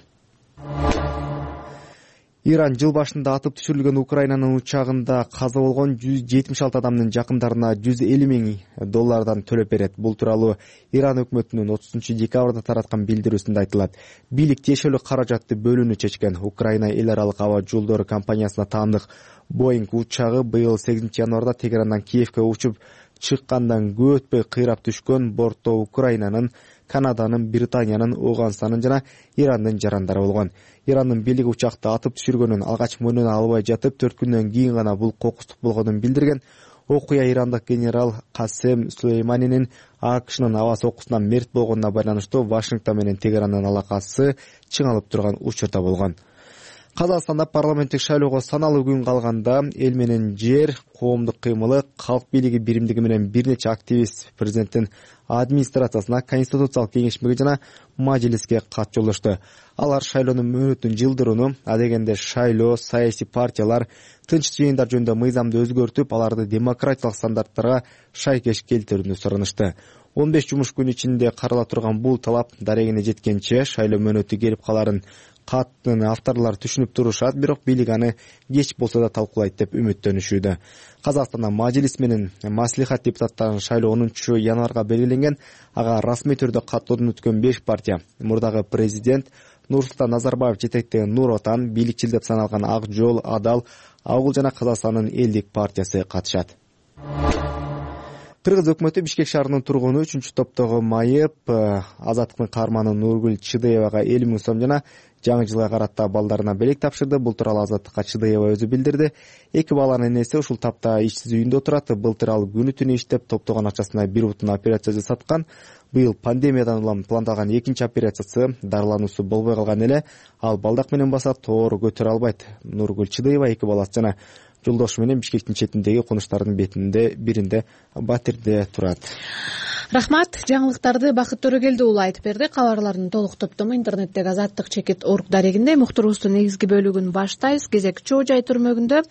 Иран жыл башында атып түшүрүлгөн Украинанын учагында каза болгон жүз жетимиш алты адамдын жакындарына жүз элүү миң доллардан төлөп берет. Бул тууралуу Иран өкмөтүнүн отузунчу декабрда тараткан билдирүүсүндө айтылат. Бийлик тиешелүү каражатты бөлүүнү чечкен. Украина эл аралык аба жолдору компаниясына таандык Боинг учагы быйыл сегизинчи январда Тегерандан Киевке учуп чыккандан көп өтпөй кыйрап түшкөн. Бортто Украинанын, Канаданын, Британиянын, Ооганстандын жана Ирандын жарандары болгон. Ирандын бийлиги учакты атып түшүргөнүн алгач мойнуна албай жатып, төрт күндөн кийин гана бул кокустук болгонун билдирген. Окуя ирандык генерал Касем Сулейманинин АКШнын аба соккусунан мерт болгонуна байланыштуу Вашингтон менен Тегерандын алакасы чыңалып турган учурда болгон. Казакстанда парламенттик шайлоого саналуу күн калганда эл менен жер, коомдук кыймылы, калк бийлиги биримдиги менен бир нече активист президенттин администрациясына, конституциялык кеңешмеге жана мажлиске кат жолдошту. Алар шайлоонун мөөнөтүн жылдырууну, адегенде шайлоо, саясий партиялар, тынч жыйындар жөнүндө мыйзамды өзгөртүп, аларды демократиялык стандарттарга шайкеш келтирүүнү суранышты. он беш жумуш күнү ичинде карала турган бул талап дарегине жеткенче шайлоо мөөнөтү келип каларын каттын авторлор түшүнүп турушат, бирок бийлик аны кеч болсо да талкуулайт деп үмүттөнүшүүдө. Казакстанда мажлис менен маслихат депутаттарынын шайлоо онунчу январга белгиленген. Ага расмий түрдө каттоодон өткөн беш партия, мурдагы президент Нурсултан Назарбаев жетектеген Нур Отан, бийликчил деп саналган Ак жол, Адал, Ауыл жана Казакстандын элдик партиясы катышат. Кыргыз өкмөтү Бишкек шаарынын тургуну үчүнчү топтогу майып Азаттыктын каарманы Нургүл Чыдыевага элүү миң сом жана жаңы жылга карата балдарына белек тапшырды. Бул тууралуу Азаттыкка Чыдыева өзү билдирди. Эки баланын энеси ушул тапта ишсиз үйүндө отурат. Былтыр ал күнү түнү иштеп топтогон акчасына бир бутун операция жасаткан. Быйыл пандемиядан улам пландалган экинчи операциясы дарылануусу болбой калган эле. Ал балдак менен баса тоору көтөрө албайт. Нургүл Чыдыева эки баласы жана жолдошу менен Бишкектин четиндеги конуштардын бетинде биринде батирде турат.
Рахмат. Жаңылыктарды Бакыт Төрөгелди уулу айтып берди. Кабарлардын толук топтому интернеттеги азаттык чекит точка орг дарегинде. Муктурубуздун негизги бөлүгүн баштайбыз. Кезек Чоо Жай түрмөгүндө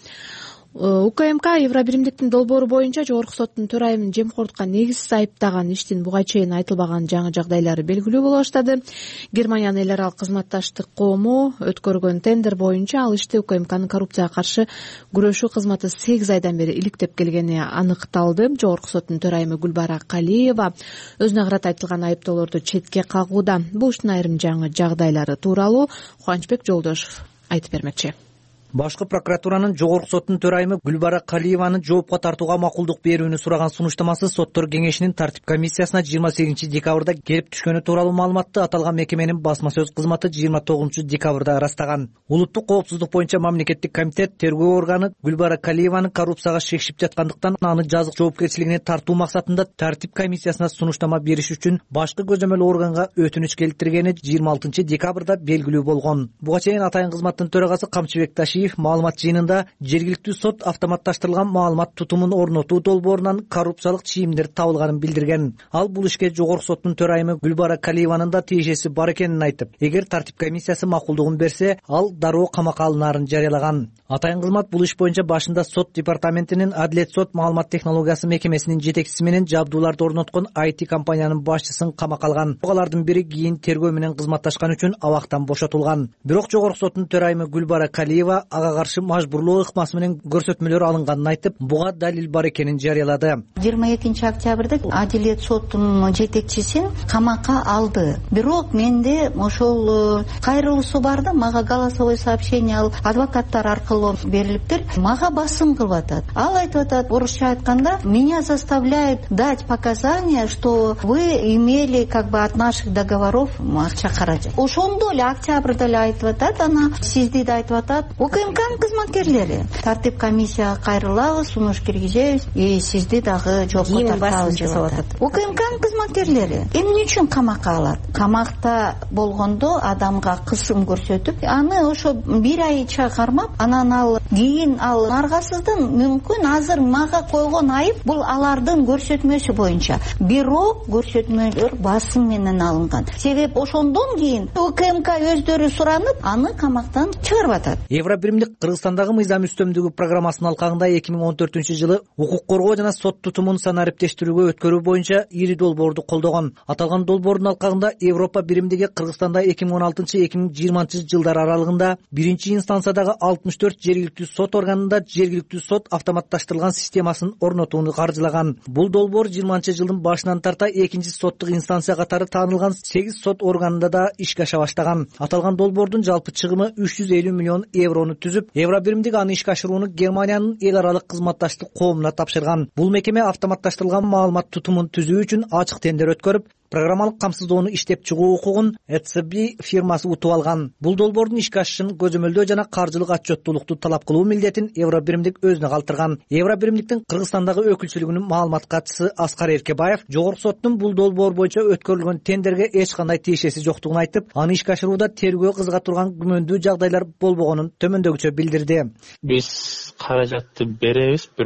УКМК Евробиримдиктин долбоору боюнча жогорку соттун төрайымын жемкорлукка негизсиз айыптаган иштин буга чейин айтылбаган жаңы жагдайлары белгилүү боло баштады. Германиянын эл аралык кызматташтык коому өткөргөн тендер боюнча ал ишти УКМКнын коррупцияга каршы күрөшүү кызматы сегиз айдан бери иликтеп келгени аныкталды. Жогорку соттун төрайымы Гүлбара Калиева өзүнө карата айтылган айыптоолорду четке кагууда. Бул иштин айрым жаңы жагдайлары тууралуу Кубанычбек Жолдошов айтып бермекчи.
Башкы прокуратуранын жогорку соттун төрайымы Гүлбара Калиеваны жоопко тартууга макулдук берүүнү сураган сунуштамасы соттор кеңешинин тартип комиссиясына жыйырма сегизинчи декабрда келип түшкөнү тууралуу маалыматты аталган мекеменин басма сөз кызматы жыйырма тогузунчу декабрда ырастаган. Улуттук коопсуздук боюнча мамлекеттик комитет тергөө органы Гүлбара Калиеваны коррупцияга шекшип жаткандыктан аны жазык жоопкерчилигине тартуу максатында тартип комиссиясына сунуштама бериш үчүн башкы көзөмөл органга өтүнүч келтиргени жыйырма алтынчы декабрда белгилүү болгон. Буга чейин атайын кызматтын төрагасы Камчыбек Ташиев маалымат жыйынында жергиликтүү сот автоматташтырылган маалымат тутумун орнотуу долбоорунан коррупциялык чийимдер табылганын билдирген. Ал бул ишке жогорку соттун төрайымы Гүлбара Калиеванын да тиешеси бар экенин айтып, эгер тартип комиссиясы макулдугун берсе, ал дароо камакка алынаарын жарыялаган. Атайын кызмат бул иш боюнча башында сот департаментинин Адилет сот маалымат технологиясы мекемесинин жетекчиси менен жабдууларды орноткон ай ти компаниянын башчысын камакка алган. Алардын бири кийин тергөө менен кызматташкан үчүн абактан бошотулган. Бирок жогорку соттун төрайымы Гүлбара Калиева ага каршы мажбурлоо ыкмасы менен көрсөтмөлөр алынганын айтып, буга далил бар экенин жарыялады.
жыйырма экинчи октябрда Адилет соттун жетекчисин камакка алды. Бирок менде ошол кайрылуусу бар да, мага голосовой сообщение ал адвокаттар аркылуу берилиптир. Мага басым кылып атат. Ал айтып атат, орусча айтканда, меня заставляют дать показания, что вы имели как бы от наших договоров акча каражат. Ошондо эле октябрда эле айтып атат, ана сизди да айтып атат. УКМКнын кызматкерлери тартип комиссияга кайрылабыз, сунуш киргизебиз, и сизди дагы жоопко тартабыз деп атат. УКМКнын кызматкерлери эмне үчүн камакка алат? Камакта болгондо адамга кысым көрсөтүп, аны ошо бир айча кармап, анан ал кийин ал аргасыздан мүмкүн азыр мага койгон айып бул алардын көрсөтмөсү боюнча. Бирок көрсөтмөлөр басым менен алынган. Себеп ошондон кийин УКМК өздөрү суранып, аны камактан чыгарып атат.
Евробиримдик Кыргызстандагы мыйзам үстөмдүгү программасынын алкагында эки миң он төртүнчү жылы укук коргоо жана сот тутумун санариптештирүүгө өткөрүү боюнча ири долбоорду колдогон. Аталган долбоордун алкагында Европа биримдиги Кыргызстанда эки миң он алтынчы эки миң жыйырманчы жылдар аралыгында биринчи инстанциядагы алтымыш төрт жергиликтүү сот органында жергиликтүү сот автоматташтырылган системасын орнотууну каржылаган. Бул долбоор жыйырманчы жылдын башынан тарта экинчи соттук инстанция катары таанылган сегиз сот органында да ишке аша баштаган. Аталган долбоордун жалпы чыгымы үч жүз элүү миллион еврону түзүп, Евробиримдик аны ишке ашырууну Германиянын эл аралык кызматташтык коомуна тапшырган. Бул мекеме автоматташтырылган маалымат тутумун түзүү үчүн ачык тендер өткөрүп, программалык камсыздоону иштеп чыгуу укугун и си би фирмасы утуп алган. Бул долбоордун ишке ашышын көзөмөлдөө жана каржылык отчеттуулукту талап кылуу милдетин Евробиримдик өзүнө калтырган. Евробиримдиктин Кыргызстандагы өкүлчүлүгүнүн маалымат катчысы Аскар Эркебаев жогорку соттун бул долбоор боюнча өткөрүлгөн тендерге эч кандай тиешеси жоктугун айтып, аны ишке ашырууда тергөө кызга турган күмөндүү жагдайлар болбогонун төмөндөгүчө билдирди.
Биз каражатты беребиз, бирок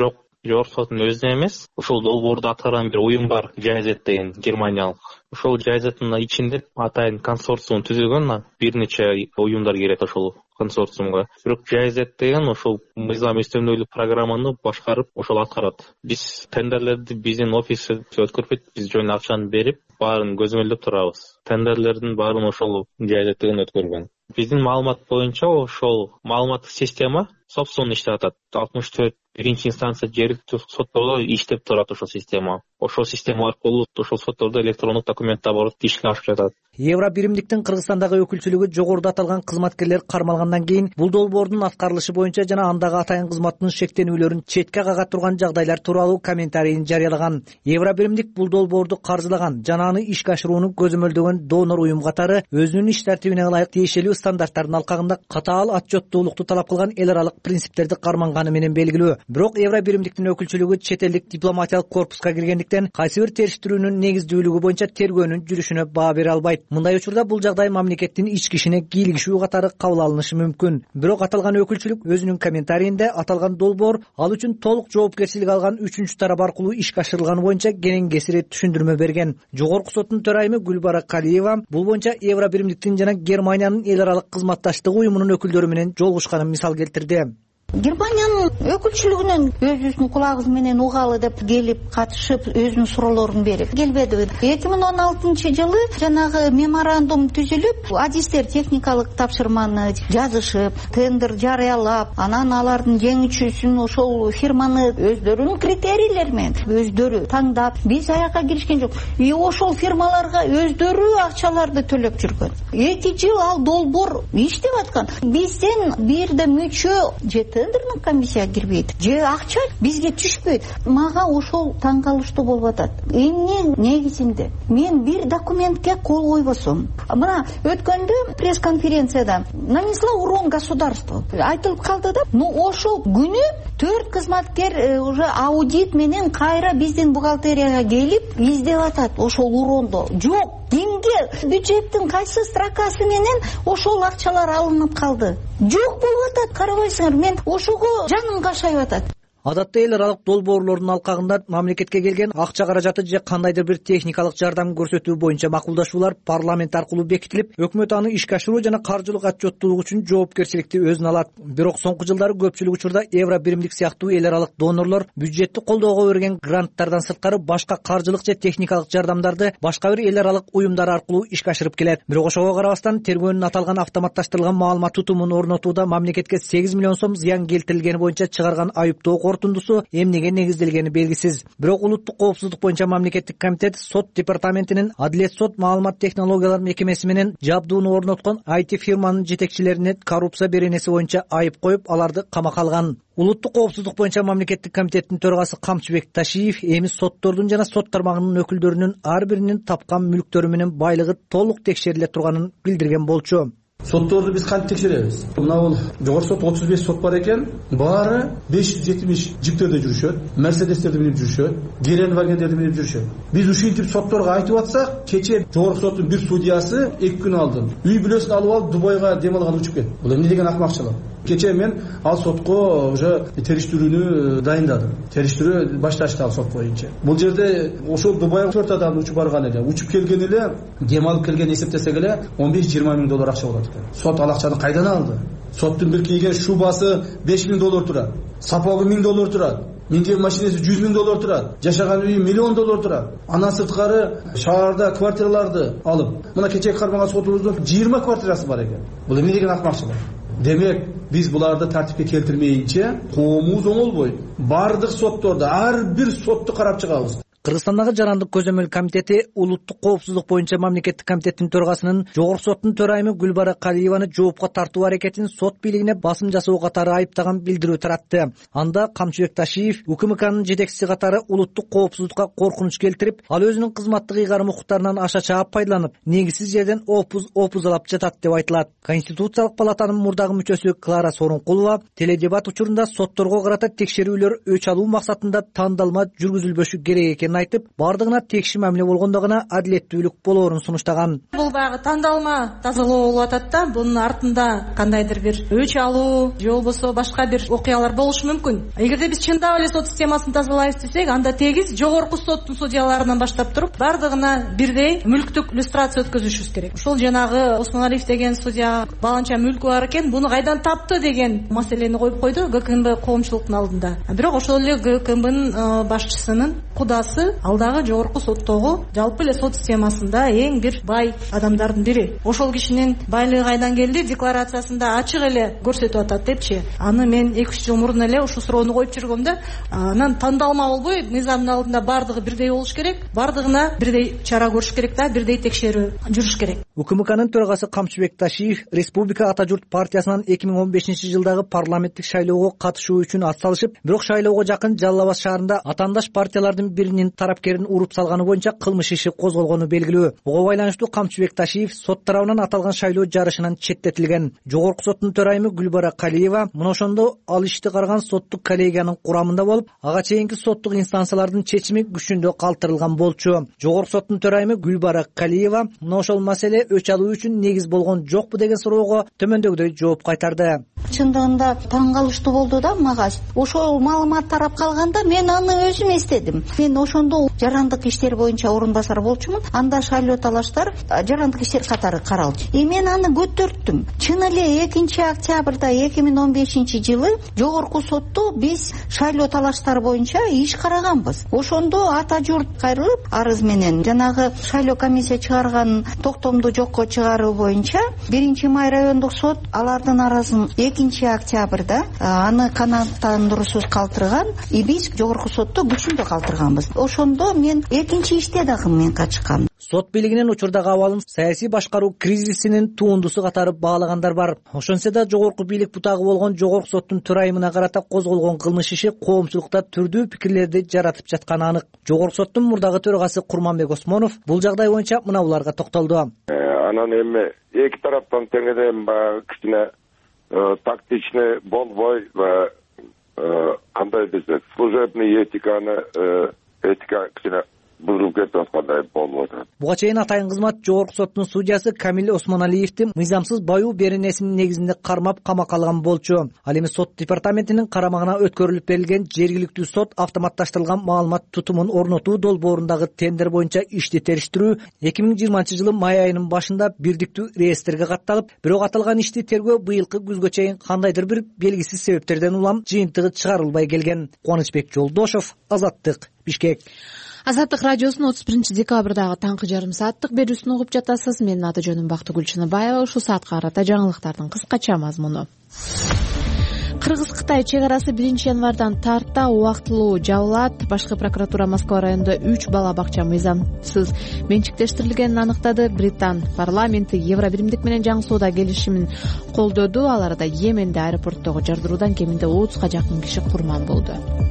жогорку соттун өзүнө эмес, ушул долбоорду аткарган бир уюм бар, Жайзет деген германиялык. Ошол Жайзеттин ичинде атайын консорциум түзүлгөн, бир нече уюмдар кирет ошол консорциумга. Бирок Жайзет деген ошол мыйзам иштемелүү программаны башкарып, ошол аткарат. Биз тендерлерди биздин офисте өткөрбөйт, биз жөн акчаны берип, баарын көзөмөлдөп турабыз. Тендерлердин баарын ошол Жайзет деген өткөргөн. Биздин маалымат боюнча ошол маалыматтык система собственно иштеп атат. алтымыш төрт биринчи инстанция жергиликтүү соттордо иштеп турат ошол система. Ошол система аркылуу ошол соттордо электрондук документ табылып ишке ашып жатат.
Евро биримдиктин Кыргызстандагы өкүлчүлүгү жогоруда аталган кызматкерлер кармалгандан кийин бул долбоордун аткарылышы боюнча жана андагы атайын кызматтын шектенүүлөрүн четке кага турган жагдайлар тууралуу комментарийин жарыялаган. Евро биримдик бул долбоорду каржылаган жана аны ишке ашырууну көзөмөлдөгөн донор уюм катары өзүнүн иш тартибине ылайык тиешелүү стандарттардын алкагында катаал отчеттуулукту талап кылган эл аралык принциптерди карманганы менен белгилүү. Бирок Евро биримдиктин өкүлчүлүгү чет элдик дипломатиялык корпуска киргендиктен кайсы бир териштирүүнүн негиздүүлүгү боюнча тергөөнүн жүрүшүнө баа бере албайт. Мындай учурда бул жагдай мамлекеттин ички ишине кийлигишүү катары кабыл алынышы мүмкүн. Бирок аталган өкүлчүлүк өзүнүн комментарийинде аталган долбоор ал үчүн толук жоопкерчилик алган үчүнчү тарап аркылуу ишке ашырылганы боюнча кенен кесире түшүндүрмө берген. Жогорку соттун төрайымы Гүлбара Калиева бул боюнча Евро биримдиктин жана Германиянын эл аралык кызматташтык уюмунун өкүлдөрү менен жолугушканын мисал келтирди.
Германиянын өкүлчүлүгүнөн өзүбүздүн кулагыбыз менен угалы деп келип катышып өзүнүн суроолорун берип келбеди. эки миң он алтынчы жылы жанагы меморандум түзүлүп, адистер техникалык тапшырманы жазышып, тендер жарыялап, анан алардын жеңүүчүсүн ошол фирманы өздөрүнүн критерийлери менен өздөрү тандап, биз аякка киришкен жок. И ошол фирмаларга өздөрү акчаларды төлөп жүргөн. эки жыл ал долбоор иштеп аткан. Бизден бирде мүчө же тендерный комиссия кирбейт, же акча бизге түшпөйт. Мага ошол таң калыштуу болуп атат. Эмне негизинде мен бир документке кол койбосом, мына өткөндө пресс-конференцияда нанесла урон государству айтылып калды да, ну ошол күнү төрт кызматкер уже аудит менен кайра биздин бухгалтерияга келип издеп атат ошол уронду. Жок, кимге бюджеттин кайсы строкасы менен ошол акчалар алынып калды? Жок болуп атат, карабайсыңар, мен ошого жаным кашайып атат.
Адатта эл аралык долбоорлордун алкагында мамлекетке келген акча каражаты же кандайдыр бир техникалык жардам көрсөтүү боюнча макулдашуулар парламент аркылуу бекитилип, өкмөт аны ишке ашыруу жана каржылык отчеттуулук үчүн жоопкерчиликти өзүнө алат. Бирок соңку жылдары көпчүлүк учурда Евро биримдик сыяктуу эл аралык донорлор бюджетти колдоого берген гранттардан сырткары башка каржылык же техникалык жардамдарды башка бир эл аралык уюмдар аркылуу ишке ашырып келет. Бирок ошого карабастан тергөөнүн аталган автоматташтырылган маалымат тутумун орнотууда мамлекетке сегиз миллион сом зыян келтирилгени боюнча чыгарган айыптоо корутундусу эмнеге негизделгени белгисиз. Бирок улуттук коопсуздук боюнча мамлекеттик комитет сот департаментинин Адилет сот маалымат технологиялар мекемеси менен жабдууну орноткон ай ти фирманын жетекчилерине коррупция беренеси боюнча айып коюп, аларды камакка алган. Улуттук коопсуздук боюнча мамлекеттик комитеттин төрагасы Камчыбек Ташиев эми соттордун жана сот тармагынын өкүлдөрүнүн ар биринин тапкан мүлктөрү менен байлыгы толук текшериле турганын билдирген болчу.
Сотторду биз кантип текшеребиз? Мына бул жогорку сот отуз беш сот бар экен, баары беш жүз жетимиш жиптөрдө жүрүшөт, мерседестерди минип жүрүшөт, гелендвагендерди минип жүрүшөт. Биз ушинтип сотторго айтып атсак, кече жогорку соттун бир судьясы эки күн алдын үй бүлөсүн алып алып Дубайга дем алган учуп кетти. Бул эмне деген акмакчылык? Кече мен ал сотко уже териштирүүнү дайындадым. Териштирүү башташты ал сот боюнча. Бул жерде ошол Дубайга төрт адам учуп барган эле. Учуп келген эле, дем алып келген эсептесек эле он беш жыйырма миң доллар акча болот экен. Сот ал акчаны кайдан алды? Соттун бир кийген шубасы беш миң доллар турат. Сапогу миң доллар турат. Минген машинеси жүз миң доллар турат. Жашаган үйү миллион доллар турат. Андан сырткары шаарда квартираларды алып, мына кечеги кармаган сотубуздун жыйырма квартирасы бар экен. Бул эмне деген акмакчылык? Демек, биз буларды тартипке келтирмейинче коомубуз оңолбойт. Бардык соттордо ар бир сотту карап чыгабыз.
Кыргызстандагы Жарандык көзөмөл комитети улуттук коопсуздук боюнча мамлекеттик комитеттин төрагасынын жогорку соттун төрайымы Гүлбара Калиеваны жоопко тартуу аракетин сот бийлигине басым жасоо катары айыптаган билдирүү таратты. Анда Камчыбек Ташиев УКМКнын жетекчиси катары улуттук коопсуздукка коркунуч келтирип, ал өзүнүн кызматтык ыйгарым укуктарынан аша чаап пайдаланып, негизсиз жерден опуз опузалап жатат деп айтылат. Конституциялык палатанын мурдагы мүчөсү Клара Сооронкулова теледебат учурунда сотторго карата текшерүүлөр өч алуу максатында тандалма жүргүзүлбөшү керек экенин келишкендерин айтып, бардыгына текши мамиле болгондо гана адилеттүүлүк болоорун сунуштаган.
Бул баягы тандалма тазалоо болуп атат да, бунун артында кандайдыр бир өч алуу же болбосо башка бир окуялар болушу мүмкүн. Эгерде биз чындап эле сот системасын тазалайбыз десек, анда тегиз жогорку соттун судьяларынан баштап туруп бардыгына бирдей мүлктүк люстрация өткөзүшүбүз керек. Ошол жанагы Осмоналиев деген судья баланча мүлкү бар экен, буну кайдан тапты деген маселени коюп койду ГКМБ коомчулуктун алдында. Бирок ошол эле ГКМБнын башчысынын кудасы алдагы жогорку соттогу жалпы эле сот системасында эң бир бай адамдардын бири. Ошол кишинин байлыгы кайдан келди декларациясында ачык эле көрсөтүп атат депчи. Аны мен эки үч жыл мурун эле ушул суроону коюп жүргөм да, анан тандалма болбой мыйзамдын алдында бардыгы бирдей болуш керек, бардыгына бирдей чара көрүш керек да, бирдей текшерүү жүрүш керек.
УКМКнын төрагасы Камчыбек Ташиев Республика Ата журт партиясынан эки миң он бешинчи жылдагы парламенттик шайлоого катышуу үчүн ат салышып, бирок шайлоого жакын Жалал Абад шаарында атаандаш партиялардын биринин тарапкерин уруп салганы боюнча кылмыш иши козголгону белгилүү. Буга байланыштуу Камчыбек Ташиев сот тарабынан аталган шайлоо жарышынан четтетилген. Жогорку соттун төрайымы Гүлбара Калиева мына ошондо ал ишти караган соттук коллегиянын курамында болуп, ага чейинки соттук инстанциялардын чечими күчүндө калтырылган болчу. Жогорку соттун төрайымы Гүлбара Калиева мына ошол маселе өч алуу үчүн негиз болгон жокпу деген суроого төмөндөгүдөй жооп кайтарды.
Чындыгында таң калыштуу болду да мага. Ошол маалымат тарап калганда мен аны өзүм эстедим. Мен ошондо жарандык иштер боюнча орун басар болчумун. Анда шайлоо талаштар жарандык иштер катары каралчу. И мен аны көтөрттүм. Чын эле экинчи октябрда эки миң он бешинчи жылы жогорку сотту биз шайлоо талаштар боюнча иш караганбыз. Ошондо Ата журт кайрылып арыз менен жанагы шайлоо комиссия чыгарган токтомду жокко чыгаруу боюнча биринчи май райондук сот алардын аразын экинчи октябрда аны канааттандыруусуз калтырган, и биз жогорку сотту күчүндө калтырганбыз. Ошондо мен экинчи иште дагы мен качкам.
Сот бийлигинин учурдагы абалын саясий башкаруу кризисинин туындусу катары баалагандар бар. Ошонсо да жогорку бийлик бутагы болгон жогорку соттун төрайымына карата козголгон кылмыш иши коомчулукта түрдүү пикирлерди жаратып жатканы анык. Жогорку соттун мурдагы төрагасы Курманбек Осмонов бул жагдай боюнча мына буларга токтолду.
Анан эми эки тараптан теңден баягы кичине тактичный болбой ва кандай десек служебный этиканы этика кичине бузулуп кетип аткандай болуп атат.
Буга чейин атайын кызмат жогорку соттун судьясы Камил Осмоналиевди мыйзамсыз баюу беренесинин негизинде кармап камакка алган болчу. Ал эми сот департаментинин карамагына өткөрүлүп берилген жергиликтүү сот автоматташтырылган маалымат тутумун орнотуу долбоорундагы тендер боюнча ишти териштирүү эки миң жыйырманчы жылы май айынын башында бирдиктүү реестрге катталып, бирок аталган ишти тергөө быйылкы күзгө чейин кандайдыр бир белгисиз себептерден улам жыйынтыгы чыгарылбай келген. Кубанычбек Жолдошов, Азаттык, Бишкек.
Азаттык радиосунун отуз биринчи декабрдагы таңкы жарым сааттык берүүсүн угуп жатасыз. Менин аты жөнүм Бактыгүл Чыныбаева. Ушул саатка карата жаңылыктардын кыскача мазмуну. Кыргыз-Кытай чек арасы биринчи январдан тарта убактылуу жабылат. Башкы прокуратура Москва районунда үч бала бакча мыйзамсыз менчиктештирилгенин аныктады. Британ парламенти Евробиримдик менен жаңы соода келишимин колдоду. Ал арада Йеменде аэропорттогу жардыруудан кеминде отузга жакын киши курман болду.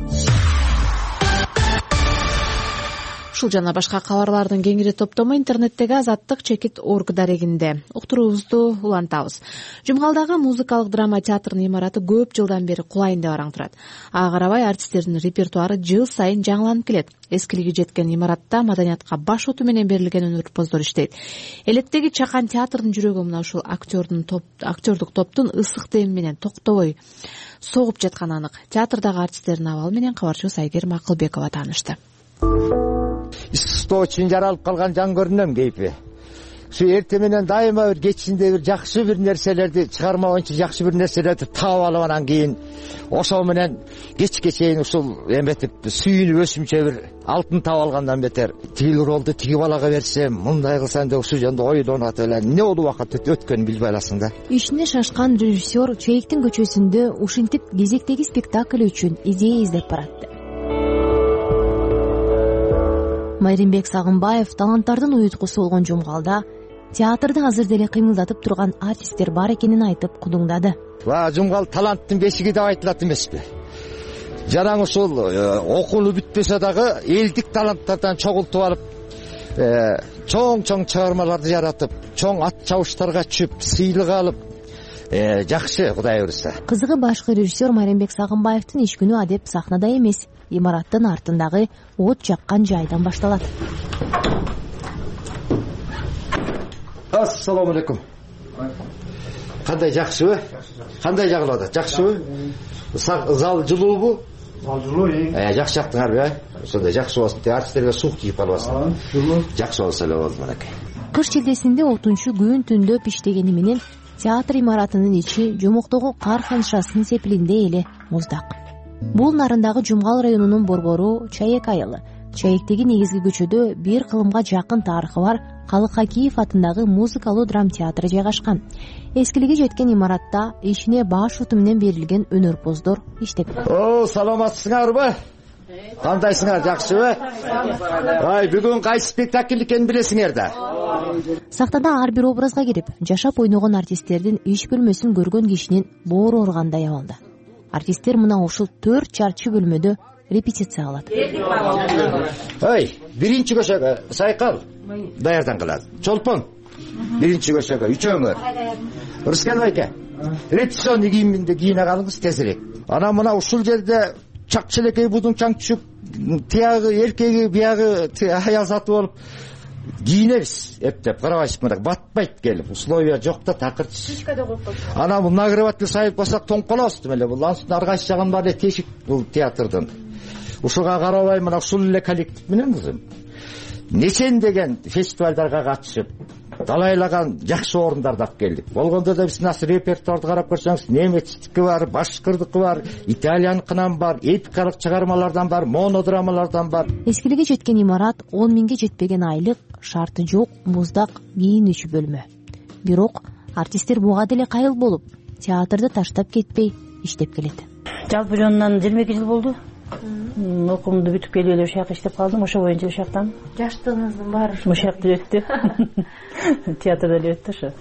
Ушул жана башка кабарлардын кеңири топтому интернеттеги Азаттык чекит орг дарегинде. Уктуруубузду улантабыз. Жумгалдагы музыкалык драма театрынын имараты көп жылдан бери кулайын деп араң турат. Ага карабай артисттердин репертуары жыл сайын жаңыланып келет. Эскилиги жеткен имаратта маданиятка баш оту менен берилген өнөрпоздор иштейт. Электеги Чакан театрдын жүрөгү мына ушул актердун топ актердук топтун ысык дем менен токтобой согуп жатканы анык. Театрдагы артисттердин абалы менен кабарчыбыз Айгерим Акылбекова таанышты.
Ысыкта очень жаралып калган жан көрүнөм кейпи. Ушу эрте менен дайыма бир кечинде бир жакшы бир нерселерди чыгарма боюнча жакшы бир нерселерди таап алып анан кийин ошол менен кечке чейин ушул эметип сүйүнүп өсүмчө бир алтын таап алгандан бетер тигил ролду тиги балага берсем, мындай кылсам деп ушул жөнүндө ойлонуп атып эле эмне болуп убакыт өткөнүн билбей аласың да.
Ишине шашкан режиссер Чейиктин көчөсүндө ушинтип кезектеги спектакль үчүн идея издеп баратты. Майримбек Сагынбаев таланттардын уюткусу болгон жумгалда театрды азыр деле кыймылдатып турган артисттер бар экенин айтып кудуңдады.
Ва жумгал таланттын бешиги деп айтылат эмеспи? Жараң ушул окууну бүтпөсө дагы элдик таланттардан чогултуп алып, чоң-чоң чыгармаларды жаратып, чоң ат чабыштарга чүп, сыйлык алып, жакшы Кудай буйрса.
Кызыгы башкы режиссер Майримбек Сагынбаевдин иш күнү адеп сахнада эмес, имараттын артындагы от жаккан жайдан башталат.
Ассаламу алейкум. Кандай жакшыбы? Кандай жагылып атат? Жакшыбы? Зал жылуубу? Зал жылуу. Э, жакшы жактыңарбы, э? Ошондой жакшы болсун. Артисттерге суук тийип калбасын. Жакшы болсо эле болду менекей.
Кыш шилдесинде отунчу күн түндөп иштегени менен театр имаратынын ичи жомоктогу кар ханшасынын сепилинде эле муздак. Бул Нарындагы Жумгал районунун борбору Чаек айылы. Чаектеги негизги көчөдө бир кылымга жакын тарыхы бар Калык Хакиев атындагы музыкалуу драм театры жайгашкан. Эскилиги жеткен имаратта ишине баш уту менен берилген өнөрпоздор иштеп.
О, саламатсыңарбы? Кандайсыңар, жакшыбы? Ай, бүгүн кайсы спектакль экенин билесиңер да?
Сахнада ар бир образга кирип, жашап ойногон артисттердин иш бөлмөсүн көргөн кишинин боору ооругандай абалда. Артисттер мына ушул төрт чарчы бөлмөдө репетиция кылат.
Ой, биринчи көчөгө Сайкал даярдан кылат. Чолпон биринчи көчөгө үчөөңөр. Рыскел байке. Репетиционный кийиминде кийине калыңыз тезирээк. Анан мына ушул жерде чакчелекей будуң чаң түшүп, тиягы эркеги биягы аял сатып болуп кийинебиз эптеп, карабайсызбы, батпайт келип, условия жок да такыр. Анан бул нагреватель сайып басак тоңуп калабыз эле. Бул ансыз ар кайсы жагын бар эле тешик бул театрдын. Ушуга карабай мына ушул эле коллектив менен кызым нечен деген фестивалдарга катышып, талайлаган жакшы орундарда алып келдик. Болгондо да биз насыр репертуарды карап көрсөңүз, немецтики бар, башкырдыкы бар, итальянкынан бар, эпикалык чыгармалардан бар, монодрамалардан бар.
Эскилиги жеткен имарат он миңге жетпеген айлык, шарты жок, муздак кийинүүчү бөлмө. Бирок артисттер буга деле кайыл болуп, театрды таштап кетпей иштеп келет.
Жалпы жонунан жыйырма эки жыл болду. Окуумду бүтүп келип эле ушак иштеп калдым. Ошо боюнча ушактан.
Жаштыгыңыздын баары
ушакта өттү. Театрда эле өттү ошо.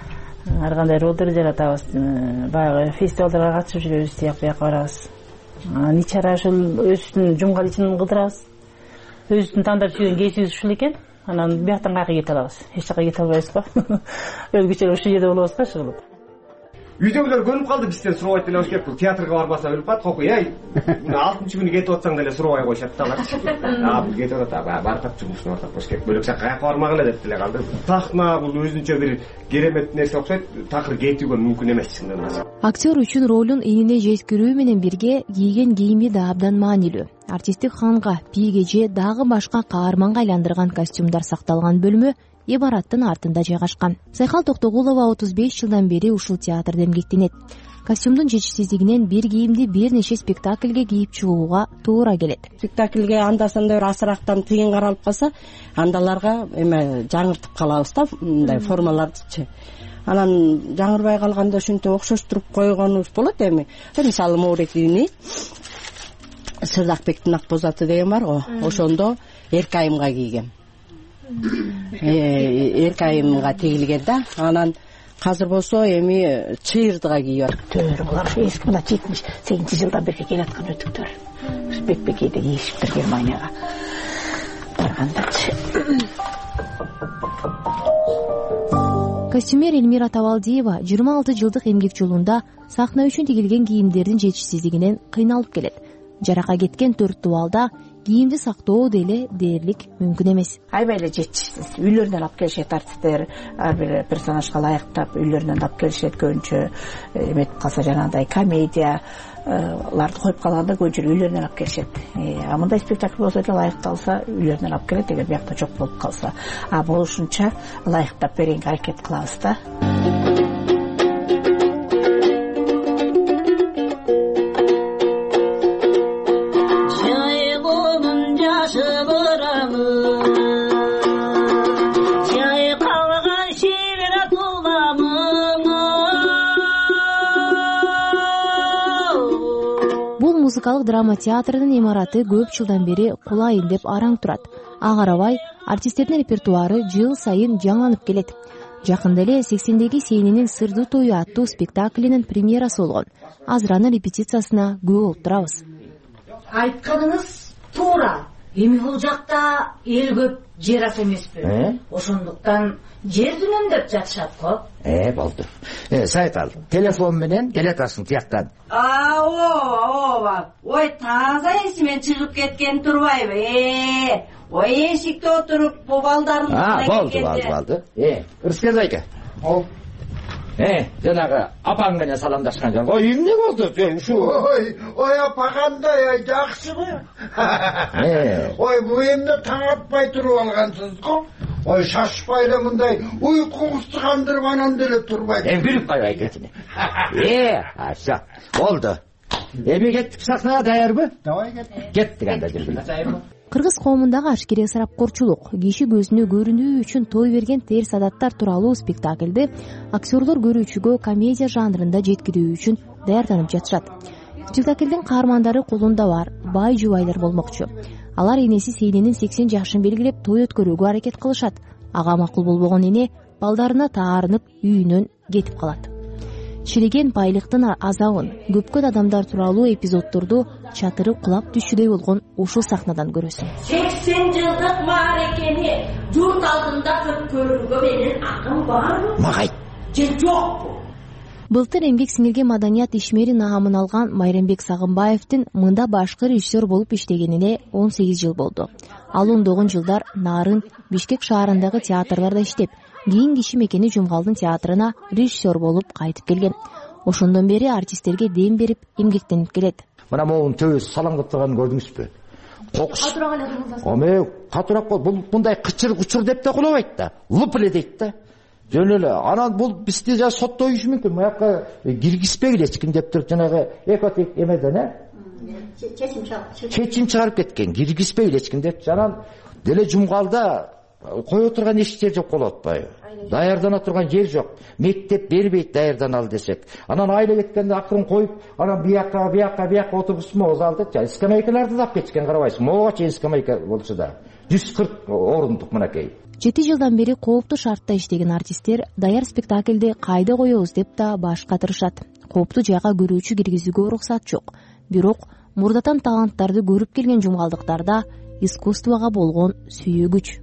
Ар кандай ролдор жаратабыз. Баягы фестивалдарга катышып жүрөбүз, тияк бияка барабыз. Анан ичара ушул өзүбүздүн Жумгал ичин кыдырабыз. Өзүбүздүн тандап жүргөн кесибиз ушул экен. Анан бияктан кайка кете алабыз. Эч жака кете албайбыз го. Өзгөчө ушул жерде болобуз го чыгылып.
Үйдөгүлөр көнүп калды, бизден сурабайт эле болуш керек. Бул театрга барбаса өлүп калат, кокуй, ай. алтынчы күнү кетип атсаң деле сурабай коюшат да алар. А, бул кетип атат, барып жумушуна бардык болуш керек. Бөлөксө каяка бармагыла деп деле калды. Сахна бул өзүнчө бир керемет нерсе окшойт, такыр кетүүгө мүмкүн эмес чындыгында.
Актер үчүн ролун энине жеткирүү менен бирге кийген кийими да абдан маанилүү. Артисттик ханга, пийге же дагы башка каарманга айландырган костюмдар сакталган бөлмө имараттын артында жайгашкан. Сайкал Токтогулова отуз беш жылдан бери ушул театрда эмгектенет. Костюмдун жетишсиздигинен бир кийимди бир нече спектакльге кийип чыгууга туура келет.
Спектакльге анда-санда бир асырактан тыйын каралып калса, андаларга эме жаңыртып калабыз да, мындай формалардычы. Анан жаңырбай калганда ушинтип окшоштуруп койгонубуз болот эми. Мисалы Моуретини Сырдакбектин ак боз аты деген бар го. Ошондо эрк айымга кийгем. Эрк айымга тегилген да. Анан азыр болсо эми чыйырдыга кийип атыптыр.
Булар эски мына жетимиш сегизинчи жылдан бери келе аткан өтүктөр. Бекбекейде кийишиптир Германияга баргандачы.
Костюмер Эльмира Табалдиева жыйырма алты жылдык эмгек жолунда сахна үчүн тигилген кийимдердин жетишсиздигинен кыйналып келет. Жарака кеткен төрт дубалда кийимди сактоо деле дээрлик мүмкүн эмес.
Аябай эле жетишсиз. Үйлөрүнөн алып келишет артисттер, ар бир персонажга ылайыктап үйлөрүнөн алып келишет көбүнчө. Эметип калса жанагындай комедияларды коюп калганда көбүнчө үйлөрүнөн алып келишет. А мындай спектакль болсо деле ылайыкталса үйлөрүнөн алып келет, эгер биякта жок болуп калса. А болушунча ылайыктап беренге аракет кылабыз да.
Музыкалык драма театрынын имараты көп жылдан бери кулайын деп араң турат. Ага карабай артисттердин репертуары жыл сайын жаңыланып келет. Жакында эле сексендеги Сейнинин Сырдуу тою аттуу спектаклинин премьерасы болгон. Азыр анын репетициясына көп болуп турабыз.
Айтканыңыз туура.
эми бул жакта эл көп, жер аз эмеспи? Ошондуктан жерди үнөмдөп жатышат го.
Э, болду. Э, Сайкал, телефон менен келе атасың тияктан.
А, ооба, ой, таза эсимен чыгып кеткен турбайбы? Э, ой, эшикте отуруп, бу балдарын
А, болду, болду, болду. Э, Рыскел байке. Ол. Э, жанагы апаң менен саламдашкан жан. Ой, эмне болду? Ушу.
Ой, ой, апа кандай, жакшыбы? Ой, бу эмне таң атпай туруп алгансыз го? Ой, шашпай эле мындай уйкуңузду кандырып анан деле турбайт.
Эми күлүп койбой кетини. Э, аша. Болду. Эми кеттик сахнага, даярбы?
Давай кеттик.
Кеттик анда жүргүлө.
Кыргыз коомундагы ашкерек сарапкорчулук, киши көзүнө көрүнүү үчүн той берген терс адаттар тууралуу спектакльди актерлор көрүүчүгө комедия жанрында жеткирүү үчүн даярданып жатышат. Спектаклдин каармандары колунда бар бай жубайлар болмокчу. Алар энеси Сейненин сексен жашын белгилеп той өткөрүүгө аракет кылышат. Ага макул болбогон эне балдарына таарынып үйүнөн кетип калат. Чиреген байлыктын азабын, көпкөн адамдар тууралуу эпизоддорду чатыры кулап түшүдөй болгон ушул сахнадан көрөсүң.
сексен жылдык маарекени журт алдында өткөрүүгө менин акым барбы?
Магайт.
Же жокпу?
Былтыр эмгек сиңирген маданият ишмери наамын алган Майрамбек Сагынбаевдин мында башкы режиссер болуп иштегенине он сегиз жыл болду. Ал ондогон жылдар Нарын, Бишкек шаарындагы театрларда иштеп, кийин киши мекени Жумгалдын театрына режиссер болуп кайтып келген. Ошондон бери артисттерге дем берип, эмгектенип келет.
Мына могун төбөсү салаңдап турганын көрдүңүзбү? Кокус. Аме, катурак кол, бул мындай кычыр-кучур деп да кулабайт да. Лып эле дейт да. Жөн эле. Анан бул бизде жа соттоюшу мүмкүн. Маяка киргизбегиле эч ким деп туруп жанагы экотек эмеден, э? Чечим чыгарып. Чечим чыгарып кеткен. Киргизбегиле эч ким деп. Анан деле Жумгалда кое турган эч жер жок болуп атпайбы? Даярдана турган жер жок. Мектеп бербейт даярданалы десек. Анан айла кеткенде акырын коюп, анан бияка, бияка, бияка отургузма залда, скамейкаларды да алып кеткен, карабайсың. Могуга чейин скамейка болчу да. жүз кырк орундук мынакей.
жети жылдан бери кооптуу шартта иштеген артисттер даяр спектакльди кайда коебуз деп да баш катырышат. Кооптуу жайга көрүүчү киргизүүгө уруксат жок. Бирок мурдатан таланттарды көрүп келген жумгалдыктарда искусствого болгон сүйөгүч.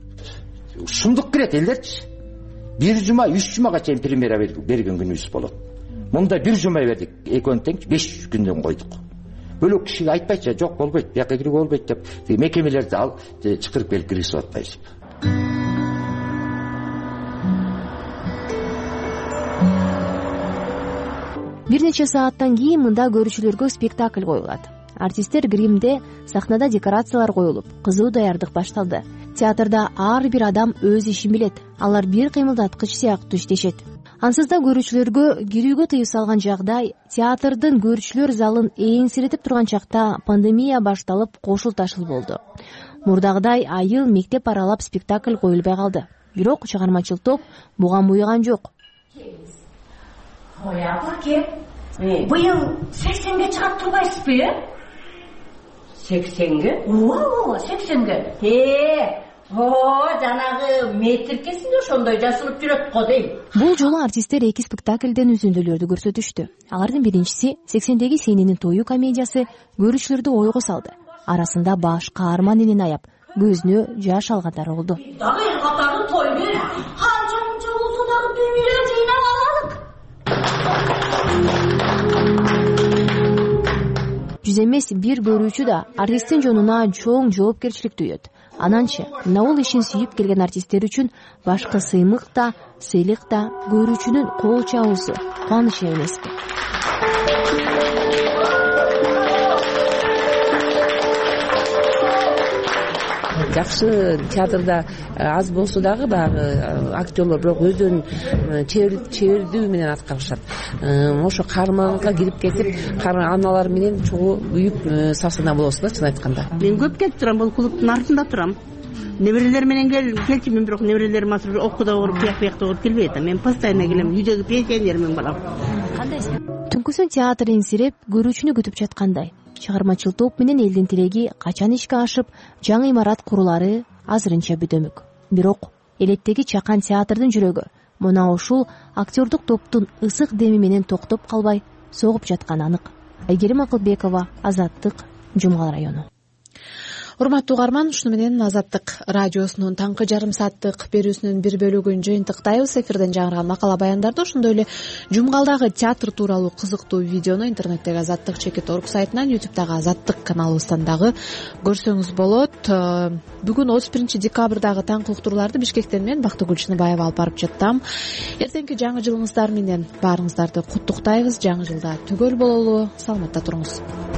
Шумдук кирет элдерчи. Бир жума, үч жумага чейин премьера берген күнүбүз болот. Мында бир жума бердик, экөөнү тең беш күндөн койдук. Бөлөк кишиге айтпайчы, жок болбойт, бияка кирүүгө болбойт деп мекемелерди ал чакырып келип киргизип атпайсызбы.
Бир нече сааттан кийин мында көрүүчүлөргө спектакль коюлат. Артисттер гримде, сахнада декорациялар коюлуп, кызуу даярдык башталды. Театрда ар бир адам өз ишин билет. Алар бир кыймылдаткыч сыяктуу иштешет. Ансыз да көрүүчүлөргө кирүүгө тыюу салган жагдай театрдын көрүүчүлөр залын эңсиретип турган чакта пандемия башталып кошул ташыл болду. Мурдагыдай айыл мектеп аралап спектакль коюлбай калды. Бирок чыгармачыл топ буга муйган жок.
Ой, апаке, быйыл сексенге чыгап турбайсызбы, э? Сексенге? Ооба, сексенге. Э, о, жанагы метркесинде ошондой жасылып жүрөт го дейм.
Бул жолу артисттер эки спектакльден үзүндүлөрдү көрсөтүштү. Алардын биринчиси сексендеги Сейненин тою комедиясы көрүүчүлөрдү ойго салды. Арасында баш каарман энени аяп, көзүнө жаш алгандар болду.
Дагы эл катары тойду. Канча мынча болсо дагы бир миллион жыйнап алалык.
Жүз эмес бир көрүүчү да артисттин жонуна чоң жоопкерчилик түйөт. Ананчы, мына бул ишин сүйүп келген артисттер үчүн башкы сыймык да, сыйлык да көрүүчүнүн кол чабуусу, кубанычы эмеспи?
Жакшы театрда аз болсо дагы баягы актерлор бирок өздөрүнүн чебердиги менен аткарышат. Ошо каарманга кирип кетип, аналар менен чогуу үйүп сасына болосуң да, чын айтканда.
Мен көп келип турам, бул клубтун артында турам. Неберелер менен келчимин, бирок неберелерим азыр окууда болуп, бияк-биякта болуп келбей атам. Мен постоянно келем, үйдөгү пенсионермин балам.
Кандайсың? Түнкүсүн театр эңсирип, көрүүчүнү күтүп жаткандай. Чыгармачыл топ менен элдин тилеги качан ишке ашып, жаңы имарат курулары азырынча бүдөмүк. Бирок элеттеги чакан театрдын жүрөгү мына ушул актердук топтун ысык деми менен токтоп калбай согуп жатканы анык. Айгерим Акылбекова, Азаттык, Жумгал району.
урматтуу угарман, ушуну менен Азаттык радиосунун таңкы жарым сааттык берүүсүнүн бир бөлүгүн жыйынтыктайбыз. Эфирден жаңырган макала баяндарды, ошондой эле жумгалдагы театр тууралуу кызыктуу видеону интернеттеги азаттык чекит точка орг сайтынан, ютубтагы Азаттык каналыбыздан дагы көрсөңүз болот. Бүгүн отуз биринчи декабрдагы таңкы уктурууларды Бишкектен мен Бактыгүл Чыныбаева алып барып жаттам. Эртеңки жаңы жылыңыздар менен баарыңыздарды куттуктайбыз. Жаңы жылда түгөл бололу, саламатта туруңуз.